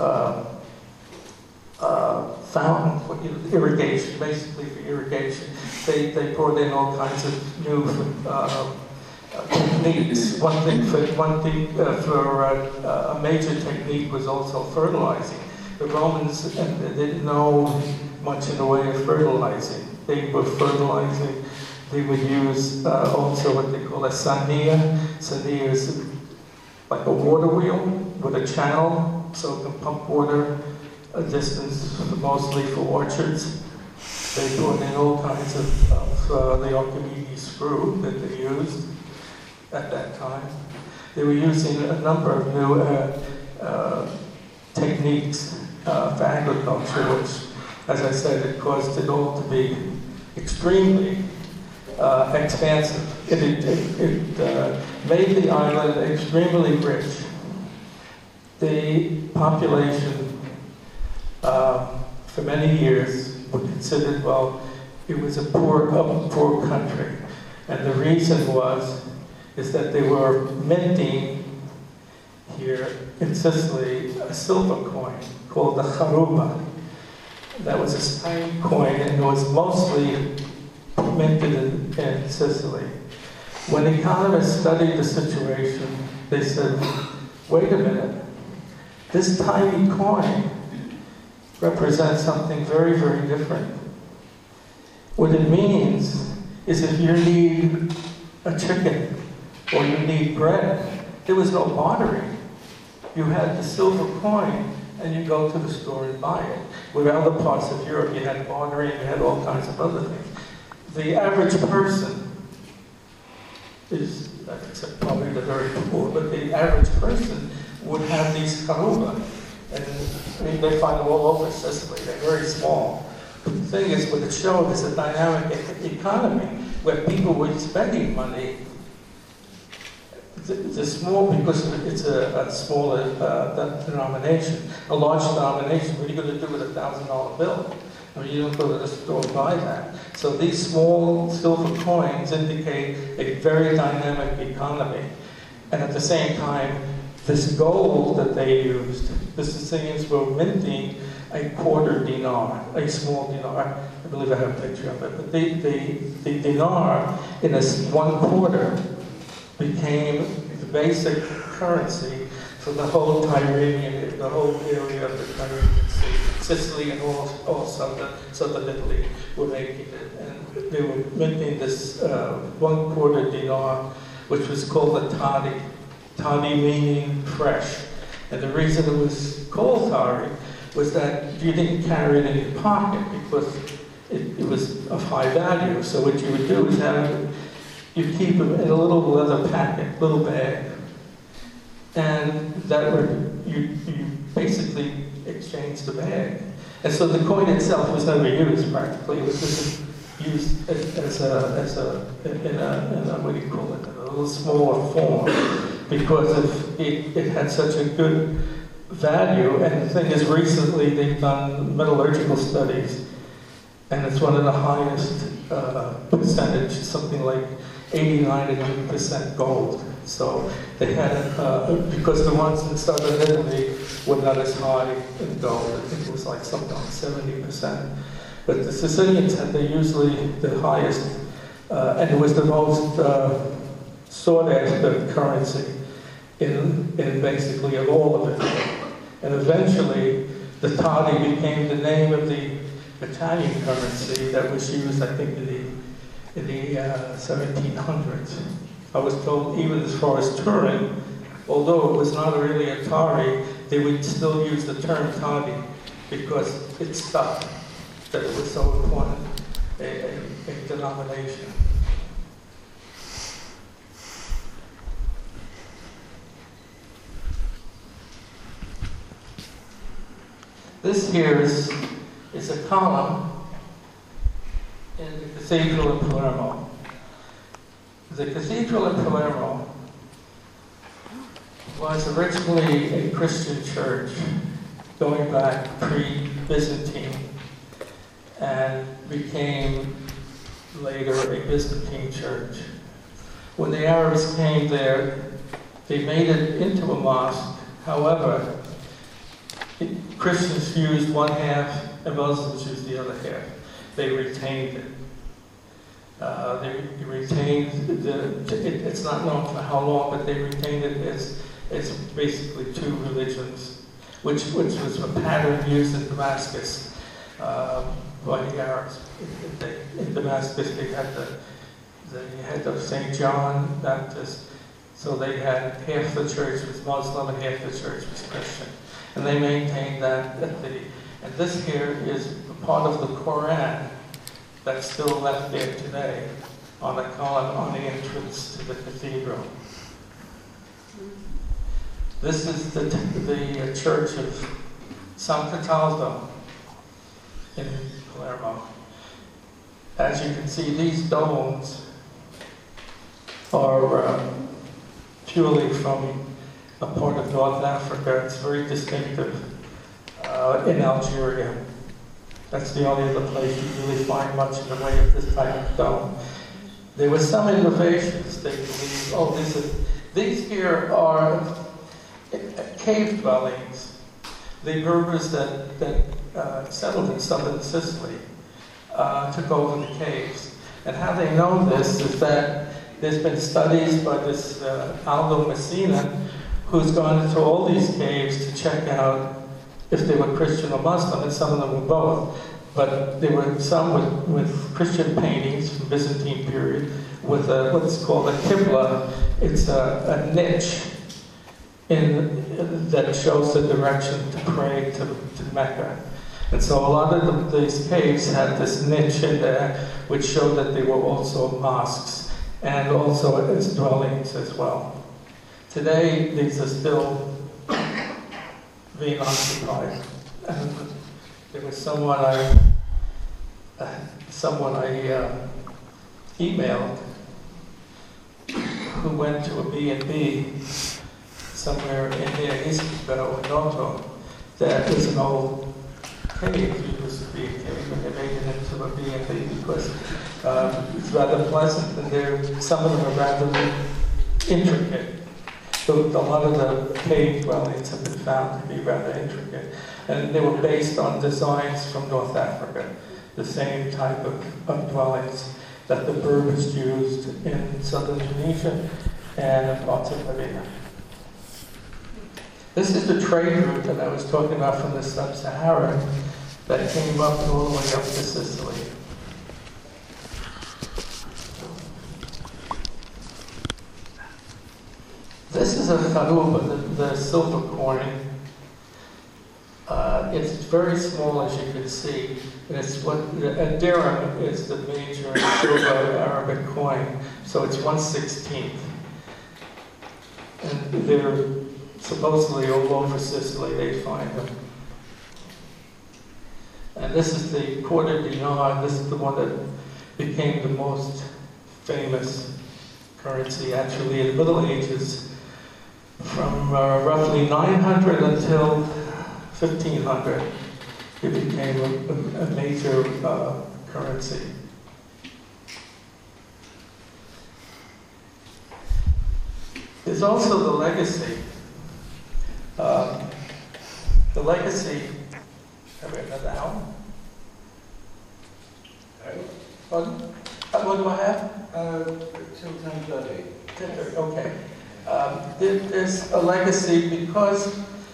fountain for irrigation, basically for irrigation. They brought in all kinds of new techniques. One thing for a major technique was also fertilizing. The Romans they didn't know much in the way of fertilizing. They were fertilizing. They would use also what they call a sania. Sania is like a water wheel with a channel, so it can pump water a distance, mostly for orchards. They brought in all kinds of the Archimedes screw that they used at that time. They were using a number of new techniques for agriculture, which, as I said, it caused it all to be extremely expansive. It made the island extremely rich. The population, for many years, were considered, well, it was a poor country. And the reason is that they were minting here in Sicily a silver coin called the charuba. That was a Spanish coin, and it was mostly minted in Sicily. When economists studied the situation, they said, wait a minute, this tiny coin represents something very, very different. What it means is if you need a chicken or you need bread, there was no bartering. You had the silver coin and you go to the store and buy it. With other parts of Europe, you had bartering, you had all kinds of other things. The average person is, except probably the very poor, but the average person would have these charuba. And I mean, they find them all over Sicily. They're very small. But the thing is, what it showed is a dynamic economy where people were spending money. The small, because it's a smaller denomination, a large denomination. What are you going to do with a $1,000 bill? I mean, you don't go to the store and buy that. So these small silver coins indicate a very dynamic economy. And at the same time, this gold that they used, the Sicilians were minting a quarter dinar, a small dinar. I believe I have a picture of it. But the dinar in this 1/4 became the basic currency for the whole Tyrrhenian, the whole area of the Tyrrhenian Sea. Sicily and all southern Italy were making it. And they were minting this 1/4 dinar, which was called the tari. Tari meaning fresh. And the reason it was called tari was that you didn't carry it in your pocket because it was of high value. So what you would do is you keep them in a little leather packet, little bag. And that would, you basically exchange the bag. And so the coin itself was never used practically. It was just used in a what do you call it, a little smaller form, because it had such a good value. And the thing is, recently they've done metallurgical studies, and it's one of the highest percentage, something like 89 to 90% gold. So they had, because the ones in southern Italy were not as high in gold. I think it was like something like 70%. But the Sicilians had usually the highest, and it was the most sought after currency in basically of all of it. And eventually, the tari became the name of the Italian currency that was used, I think, in the 1700s. I was told even as far as Turin, although it was not really a tari, they would still use the term tari because it stuck, that it was so important, a denomination. This here is a column in the Cathedral in Palermo. The Cathedral in Palermo was originally a Christian church going back pre-Byzantine and became later a Byzantine church. When the Arabs came there, they made it into a mosque. However, Christians used one half and Muslims used the other half. They retained it. They retained it's not known for how long, but they retained it as basically two religions, which was a pattern used in Damascus by the Arabs. In Damascus, they had the head of St. John Baptist, so they had half the church was Muslim and half the church was Christian. And they maintained that and this here is part of the Quran that's still left there today on the column on the entrance to the cathedral. This is the church of San Cataldo in Palermo. As you can see, these domes are purely from a part of North Africa. It's very distinctive in Algeria. That's the only other place you really find much in the way of this type of dome. There were some innovations. They believe, these here are cave dwellings. The Berbers that settled in southern Sicily took over the caves. And how they know this is that there's been studies by this Aldo Messina, who's gone into all these caves to check out if they were Christian or Muslim, and some of them were both. But there were some with Christian paintings from Byzantine period with what's called a qibla. It's a niche that shows the direction to pray to Mecca. And so a lot of these caves had this niche in there, which showed that they were also mosques and also as dwellings as well. Today, these are still being occupied. And there was someone I emailed who went to a B&B somewhere in near Ischia or Noto. That was an old cave. It used to be a cave, and they made it into a B&B because it's rather pleasant, and some of them are rather intricate. So a lot of the cave dwellings have been found to be rather intricate. And they were based on designs from North Africa, the same type of dwellings that the Berbers used in southern Tunisia and parts of Libya. This is the trade route that I was talking about from the Sub-Saharan that came up all the way up to Sicily. This is a charuba, the silver coin. It's very small, as you can see. And it's a dirham is the major silver Arabic coin, so it's 1/16. And they're supposedly all over Sicily. They find them. And this is the quarter dinar. This is the one that became the most famous currency, actually, in the Middle Ages. From roughly 900 until 1500, it became a major currency. There's also the legacy. The legacy. Have we another hour? Pardon? What do I have? Till 10:30. 10:30. Okay. There's a legacy because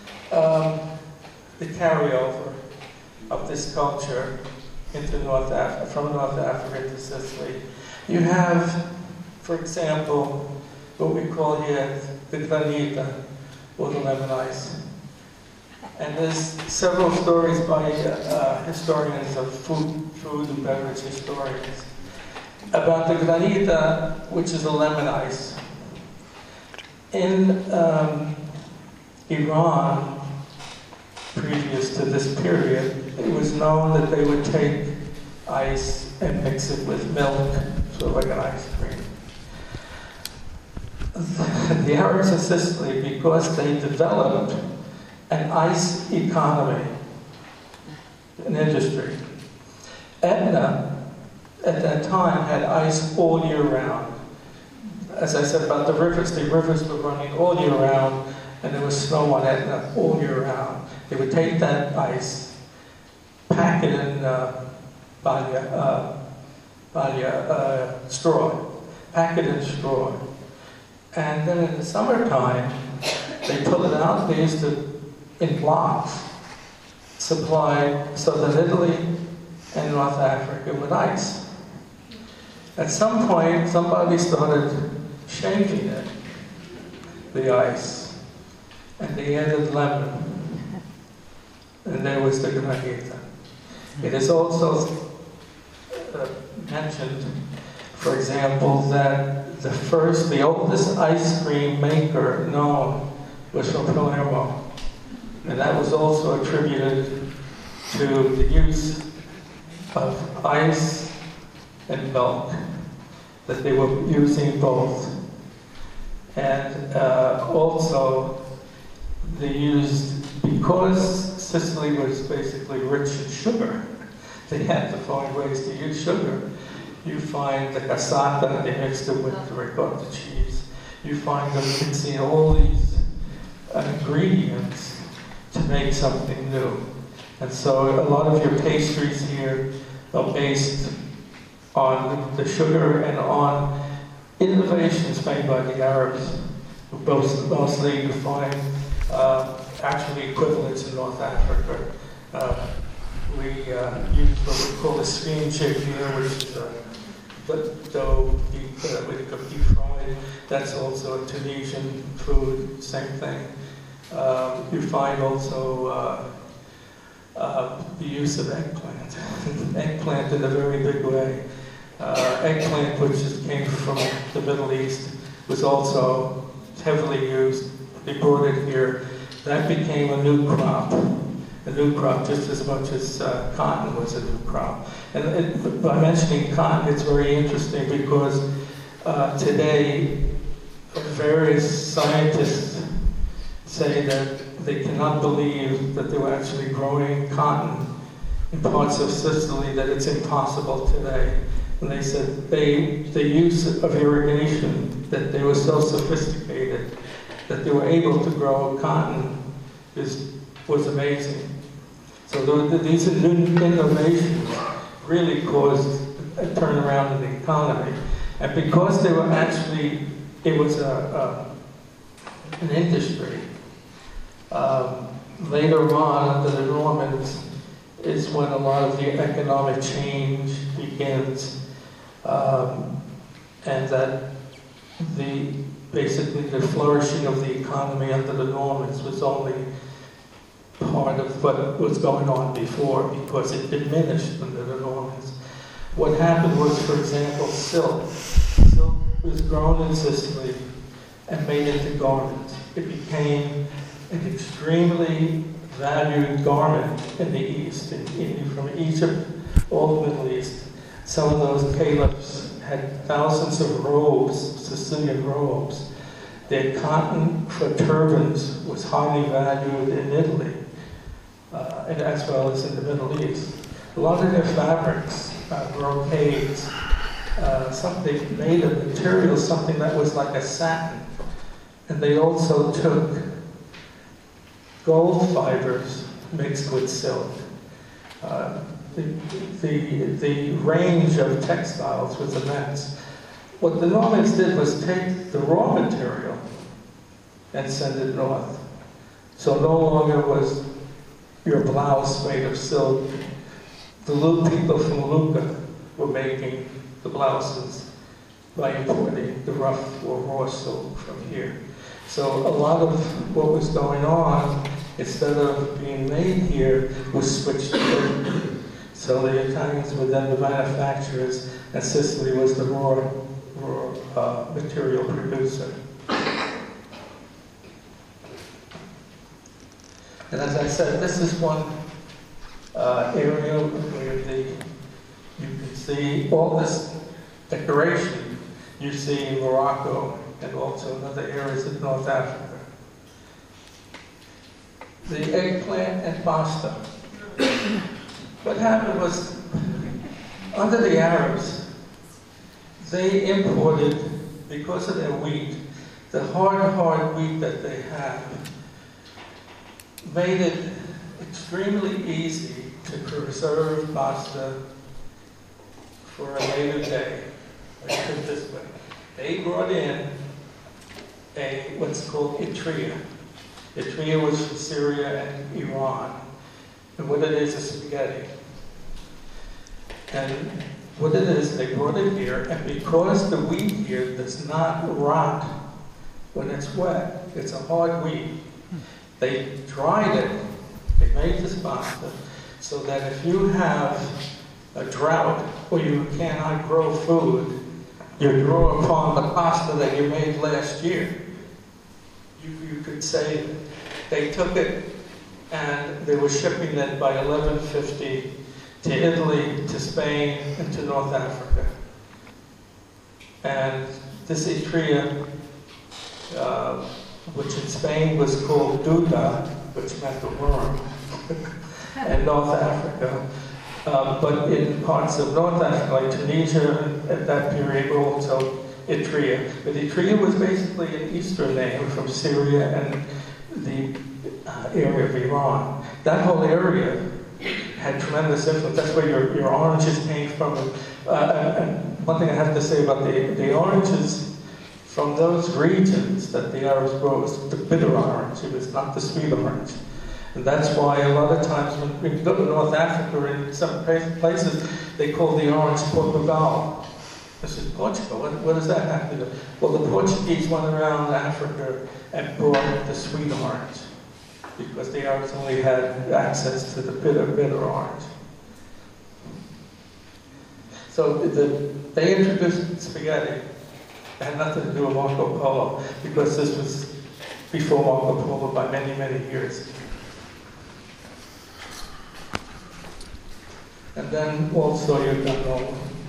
the carryover of this culture into from North Africa to Sicily. You have, for example, what we call here the granita, or the lemon ice. And there's several stories by historians of food and beverage historians about the granita, which is a lemon ice. In Iran, previous to this period, it was known that they would take ice and mix it with milk, sort of like an ice cream. the Arabs in Sicily, because they developed an ice economy, an industry. Etna, at that time, had ice all year round. As I said about the rivers were running all year round, and there was snow on Etna all year round. They would take that ice, pack it in straw, pack it in straw, and then in the summertime, they pull it out. They used to, in blocks, supply southern Italy and North Africa with ice. At some point, somebody started shaking it, the ice, and they added lemon, and there was the granita. It is also mentioned, for example, that the oldest ice cream maker known was from Palermo, and that was also attributed to the use of ice and milk, that they were using both. And also, they used, because Sicily was basically rich in sugar, they had to find ways to use sugar. You find the cassata, they mixed it with the ricotta cheese. You find them mixing all these ingredients to make something new. And so a lot of your pastries here are based on the sugar and on innovations made by the Arabs. Mostly you find actually equivalents in North Africa. We use what we call a steam chip here, which is dough with deep fried. That's also a Tunisian food, same thing. You find also the use of eggplant. Eggplant in a very big way. Eggplant, which came from the Middle East, was also heavily used. They brought it here. That became a new crop just as much as cotton was a new crop. And by mentioning cotton, it's very interesting because today various scientists say that they cannot believe that they were actually growing cotton in parts of Sicily, that it's impossible today. And they said the use of irrigation, that they were so sophisticated that they were able to grow cotton was amazing. So these innovations really caused a turnaround in the economy. And because they were actually, it was an industry, later on under the Normans is when a lot of the economic change begins. And that basically the flourishing of the economy under the Normans was only part of what was going on before, because it diminished under the Normans. What happened was, for example, silk. Silk was grown in Sicily and made into garments. It became an extremely valued garment in the East, from Egypt, all the Middle East. Some of those caliphs had thousands of robes, Sicilian robes. Their cotton for turbans was highly valued in Italy, and as well as in the Middle East. A lot of their fabrics, brocades, they made a material, something that was like a satin. And they also took gold fibers mixed with silk. The range of textiles was immense. What the Normans did was take the raw material and send it north. So no longer was your blouse made of silk. The people from Lucca were making the blouses by importing the rough or raw silk from here. So a lot of what was going on, instead of being made here, was switched to Italy. So the Italians were then the manufacturers, and Sicily was the raw material producer. And as I said, this is one area where you can see all this decoration you see in Morocco and also in other areas of North Africa. The eggplant and pasta. What happened was, under the Arabs, they imported, because of their wheat, the hard wheat that they have, made it extremely easy to preserve pasta for a later day. Let's put it this way. They brought in what's called Eritrea. Eritrea was from Syria and Iran. And what it is spaghetti. And what it is, they brought it here, and because the wheat here does not rot when it's wet, it's a hard wheat, they dried it, they made this pasta, so that if you have a drought or you cannot grow food, you draw upon the pasta that you made last year. You could say they took it and they were shipping it by 1150 to Italy, to Spain, and to North Africa. And this Eritrea, which in Spain was called duda, which meant the worm, and North Africa. But in parts of North Africa, like Tunisia at that period, were also Eritrea. But Eritrea was basically an Eastern name from Syria and the area of Iran. That whole area had tremendous influence. That's where your oranges came from. And one thing I have to say about the oranges from those regions that the Arabs brought was the bitter orange. It was not the sweet orange. And that's why a lot of times when you go to North Africa or in some places, they call the orange Portugal. This is Portugal. What does that have to do? Well, the Portuguese went around Africa and brought the sweet orange, because the Arabs only had access to the bitter orange. So they introduced spaghetti. It had nothing to do with Marco Polo, because this was before Marco Polo by many, many years. And then also your cannoli.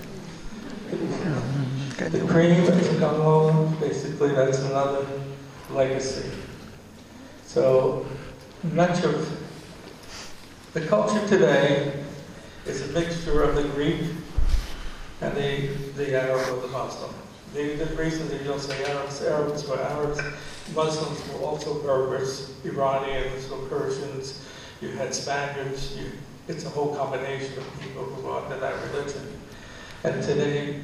The cream and cannoli, basically that's another legacy. So much of the culture today is a mixture of the Greek and the Arab or the Muslim. The reason that you'll say Arabs were Arabs, Muslims were also Berbers, Iranians or Persians, you had Spaniards, it's a whole combination of people who are under that religion. And today,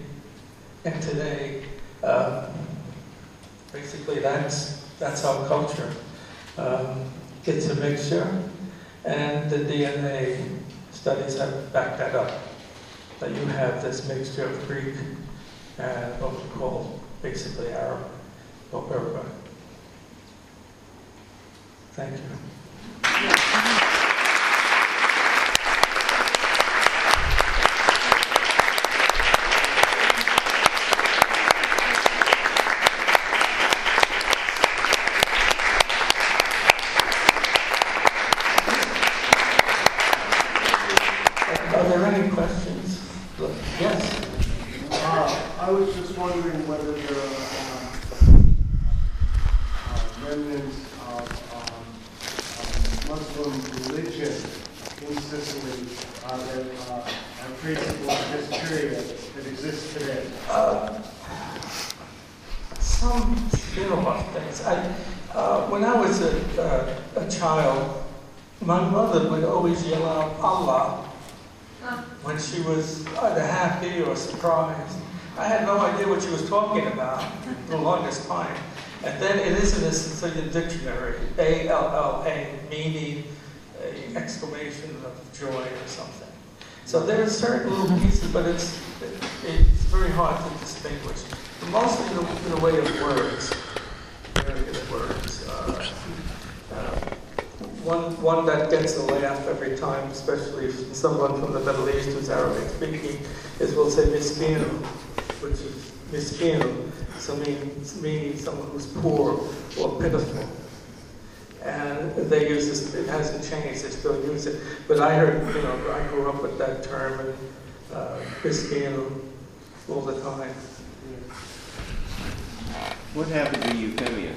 basically that's our culture. It's a mixture, and the DNA studies have backed that up, that you have this mixture of Greek and what we call basically Arab or Berber. Thank you. Are there any questions? Yes? I was just wondering whether there are remnants of Muslim religion in Sicily that are traceable to this period that exists today. Some of things. When I was a child, my mother would always yell out Allah when she was either happy or surprised. I had no idea what she was talking about for the longest time. And then it is in the Sicilian dictionary, A-L-L-A, meaning an exclamation of joy or something. So there are certain little pieces, but it's very hard to distinguish. But mostly in the way of words, various words. One that gets a laugh every time, especially if someone from the Middle East who's Arabic speaking, is we'll say miskino, which is miskino, so meaning someone who's poor or pitiful. And they use this, it hasn't changed, they still use it. But I heard, I grew up with that term, and miskino all the time. What happened to Euphemius?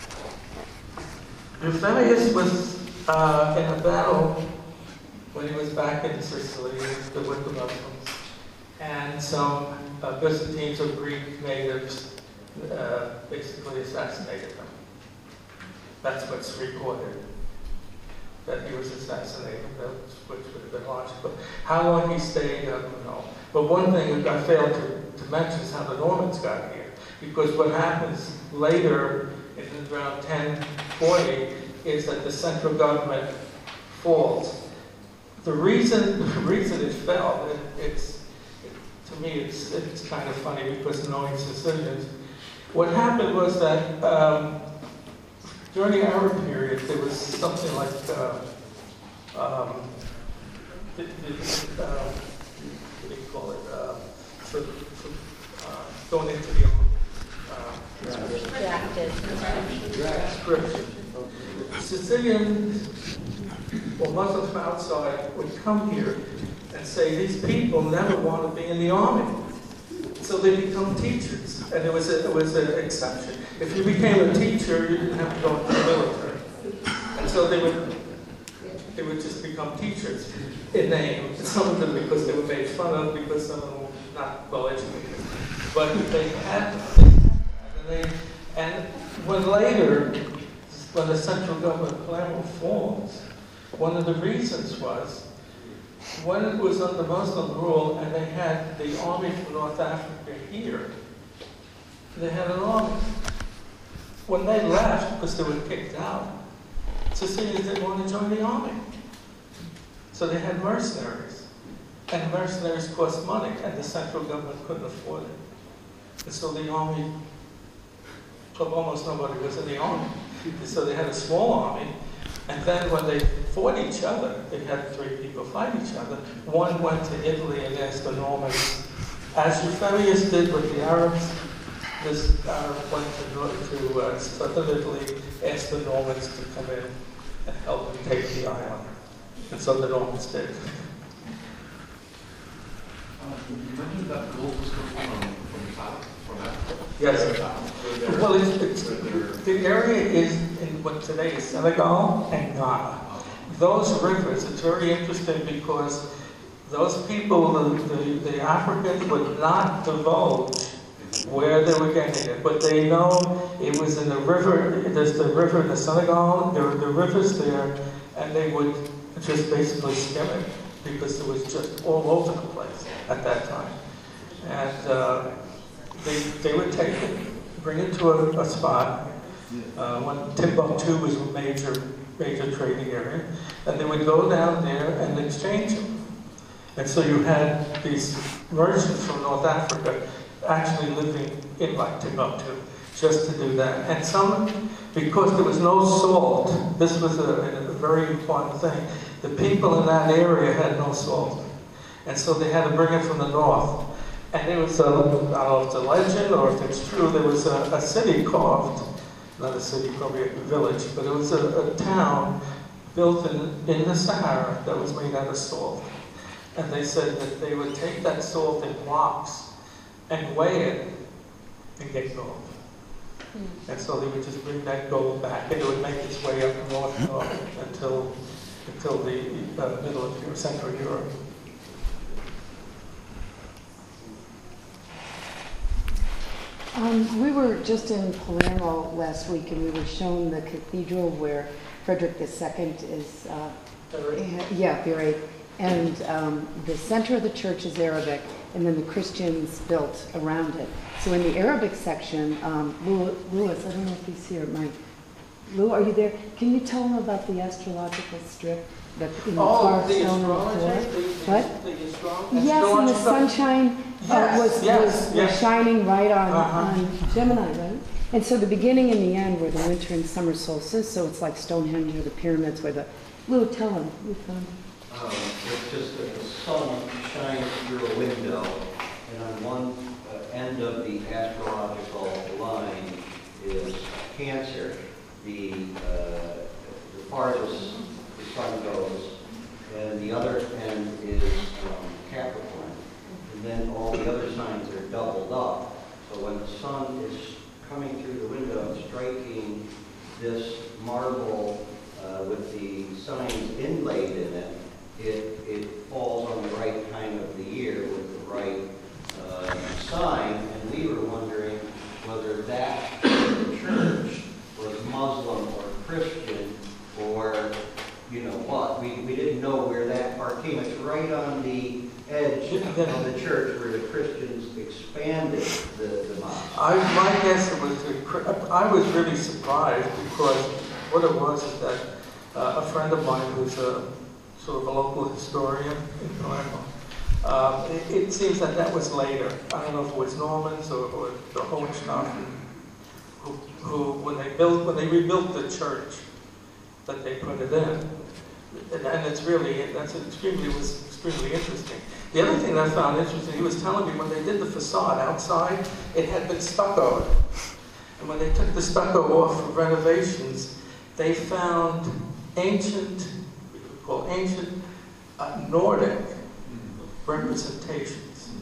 Euphemius was in a battle when he was back in Sicily with the Muslims, and some Byzantines or Greek natives basically assassinated him. That's what's recorded, that he was assassinated, which would have been harsh. But how long he stayed, I don't know. But one thing I failed to mention is how the Normans got here. Because what happens later, in around 1040, is that the central government falls. The reason it fell, to me it's kind of funny because knowing Sicilians, what happened was that during the Arab period, there was something like what do you call it? Going into the scripture. Sicilians or Muslims from outside would come here and say these people never want to be in the army, so they become teachers. And it was an exception. If you became a teacher, you didn't have to go into the military, and so they would just become teachers in name. Some of them because they were made fun of, because some of them were not well educated, but they had and when later, when the central government Palermo forms, one of the reasons was when it was under Muslim rule and they had the army from North Africa here, they had an army. When they left, because they were kicked out, Sicilians didn't want to join the army. So they had mercenaries. And mercenaries cost money, and the central government couldn't afford it. And so the army, almost nobody was in the army. So they had a small army, and then when they fought each other, they had 3 people fight each other. One went to Italy and asked the Normans, as Euphemius did with the Arabs. This Arab went to southern Italy, asked the Normans to come in and help him take the island. And so the Normans did. You mentioned that gold was coming from south, from Africa. Yes. Well, the area is in what today is Senegal and Ghana. Those rivers, it's very interesting because those people, the Africans would not divulge where they were getting it, but they know it was in the river. There's the river in the Senegal, there were the rivers there, and they would just basically skim it because it was just all over the place at that time. And they would take it, bring it to a spot. When Timbuktu was a major trading area, and they would go down there and exchange them. And so you had these merchants from North Africa actually living in like Timbuktu just to do that. And some, because there was no salt, this was a very important thing. The people in that area had no salt. And so they had to bring it from the north. And there was I don't know if it's a legend or if it's true, there was a city carved, not a city, probably a village, but it was a town built in the Sahara that was made out of salt. And they said that they would take that salt in blocks and weigh it and get gold. And so they would just bring that gold back, and it would make its way up north until the middle of Europe, Central Europe. We were just in Palermo last week, and we were shown the cathedral where Frederick II is. Very. And the center of the church is Arabic, and then the Christians built around it. So in the Arabic section, Louis, I don't know if he's here. Lou, are you there? Can you tell him about the astrological strip that's in the carved stone on the floor? What? Yes, and the sunshine was shining right on Gemini, right? And so the beginning and the end were the winter and summer solstice, so it's like Stonehenge or the pyramids where the... Lou, tell him. It's just that the sun shines through a window, and on one end of the astrological line is Cancer, the farthest the sun goes, and the other end is Capricorn. And then all the other signs are doubled up. So when the sun is coming through the window and striking this marble with the signs inlaid in it, it falls on the right time of the year with the right sign, and we were wondering whether that church was Muslim or Christian or you know what. We didn't know where that part came. It's right on the edge of the church where the Christians expanded the mosque. My guess it was, I was really surprised because what it was is that a friend of mine who's a sort of a local historian in Palermo, it seems that that was later. I don't know if it was Normans or the Hohenstaufen who when they rebuilt the church, that they put it in. And it's really, it was extremely interesting. The other thing that I found interesting, he was telling me when they did the facade outside, it had been stuccoed. And when they took the stucco off for renovations, they found ancient Nordic representations.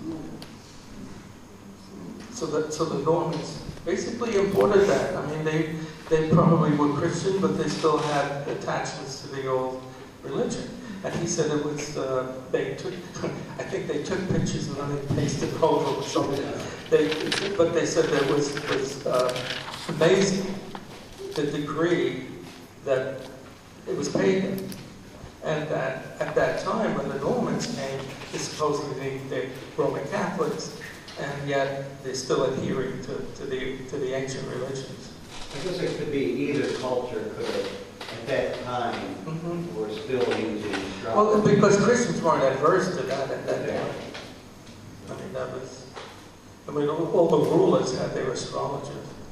So the Normans basically imported that. I mean, they probably were Christian, but they still had attachments to the old religion. And he said it was, I think they took pictures and then they pasted it over or something. But they said that it was amazing the degree that it was pagan. And that at that time when the Normans came, they supposedly they Roman Catholics, and yet they're still adhering to the ancient religions. I guess it could be either culture could have, at that time, were still using astrology. Well, because Christians weren't adverse to that at that time. I mean, all the rulers had their astrologers.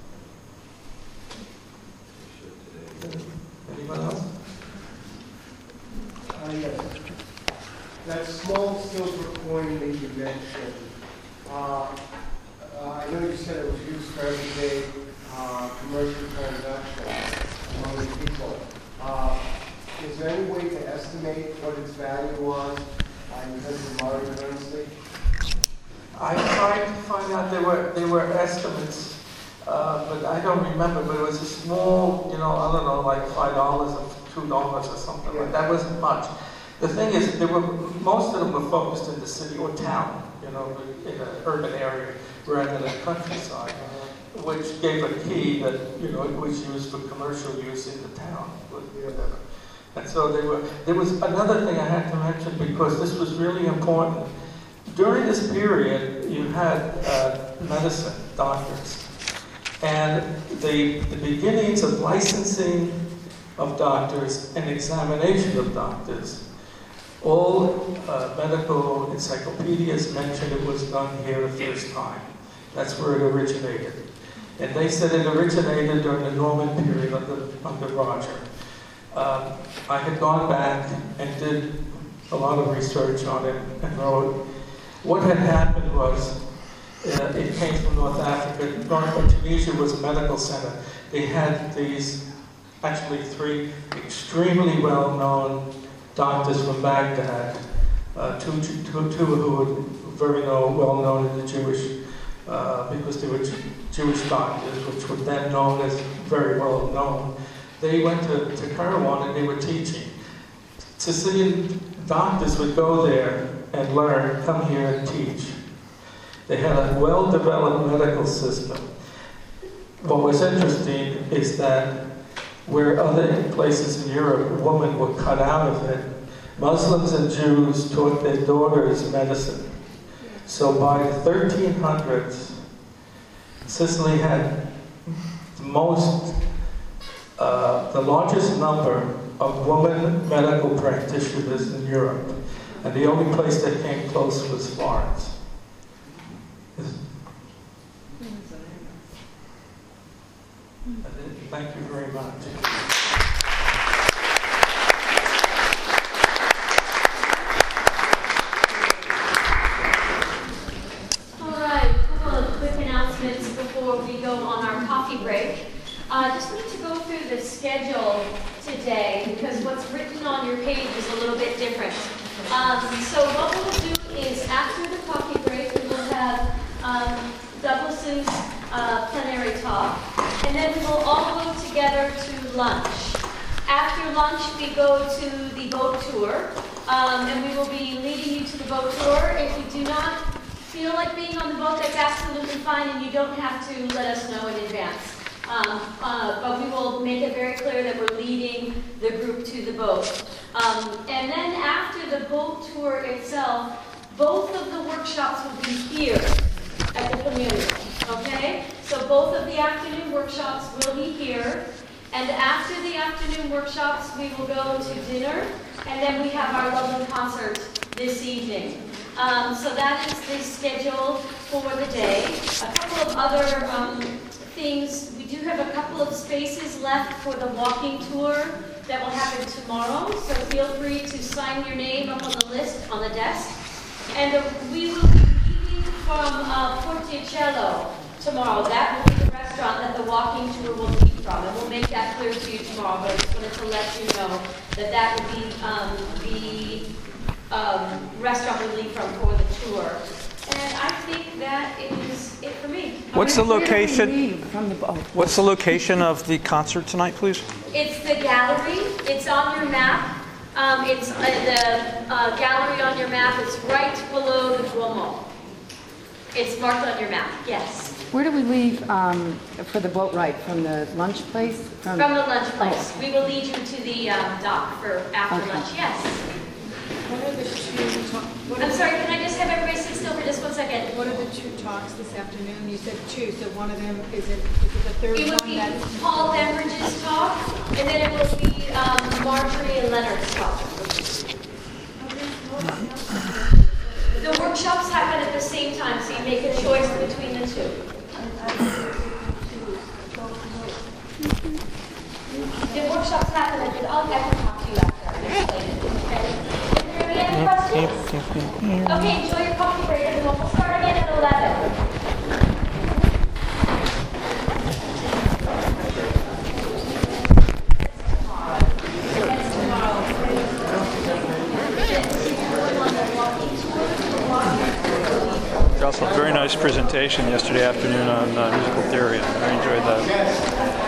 Anyone else? Yes. That small silver coin that you mentioned, I know you said it was used for everyday commercial transactions among the people. Is there any way to estimate what its value was in terms of modern currency? I tried to find out there were estimates, but I don't remember. But it was a small, I don't know, like $5 or $2 or something like that. Wasn't much. The thing is, most of them were focused in the city or town, in an urban area rather than countryside, which gave a key that it was used for commercial use in the town, whatever. And so there was another thing I had to mention because this was really important. During this period, you had medicine, doctors, and the beginnings of licensing of doctors and examination of doctors. All medical encyclopedias mention it was done here the first time. That's where it originated. And they said it originated during the Norman period under Roger. I had gone back and did a lot of research on it and wrote. What had happened was, it came from North Africa. Tunisia was a medical center. They had these, actually 3 extremely well-known doctors from Baghdad, two who were very well known in the Jewish, because they were Jewish doctors, which were then known as very well known. They went to Kairouan and they were teaching. Sicilian doctors would go there and learn, come here and teach. They had a well-developed medical system. What was interesting is that where other places in Europe, women were cut out of it, Muslims and Jews taught their daughters medicine. So by the 1300s, Sicily had the largest number of women medical practitioners in Europe. And the only place that came close was Florence. Thank you very much. All right, a couple of quick announcements before we go on our coffee break. Just wanted to go through the schedule today because what's written on your page is a little bit different. So what we'll do is after the coffee break, we will have Douglas's plenary talk, and then we will all go together to lunch. After lunch, we go to the boat tour, and we will be leading you to the boat tour. If you do not feel like being on the boat, that's absolutely fine, and you don't have to let us know in advance. But we will make it very clear that we're leading the group to the boat. And then after the boat tour itself, both of the workshops will be here at the community, okay? So both of the afternoon workshops will be here. And after the afternoon workshops, we will go to dinner, and then we have our lovely concert this evening. So that is the schedule for the day. A couple of other things. We do have a couple of spaces left for the walking tour that will happen tomorrow, so feel free to sign your name up on the list on the desk. And we will be leaving from Porticello tomorrow. That will be the restaurant that the walking tour will leave from, and we'll make that clear to you tomorrow, but I just wanted to let you know that that will be the restaurant we leave from for the tour. And I think that is it for me. What's the location? From the boat. What's the location of the concert tonight, please? It's the gallery. It's on your map. It's the gallery on your map. It's right below the Duomo. It's marked on your map, yes. Where do we leave for the boat ride? From the lunch place? From the lunch place. We will lead you to the dock for after Okay. lunch, yes. What are the two talks? I'm sorry, can I just have everybody sit still for just 1 second? What are the two talks this afternoon? You said two, so one of them, is it the third It will one be that's... Paul Bembridge's talk, and then it will be Marjorie and Leonard's talk. The workshops happen at the same time, so you make a choice between the two. The workshops happen at the, I can talk to you after I explain it, okay? Is there any other questions? Okay, enjoy your coffee break, and we'll start again at 11. Also, a very nice presentation yesterday afternoon on musical theory. I enjoyed that.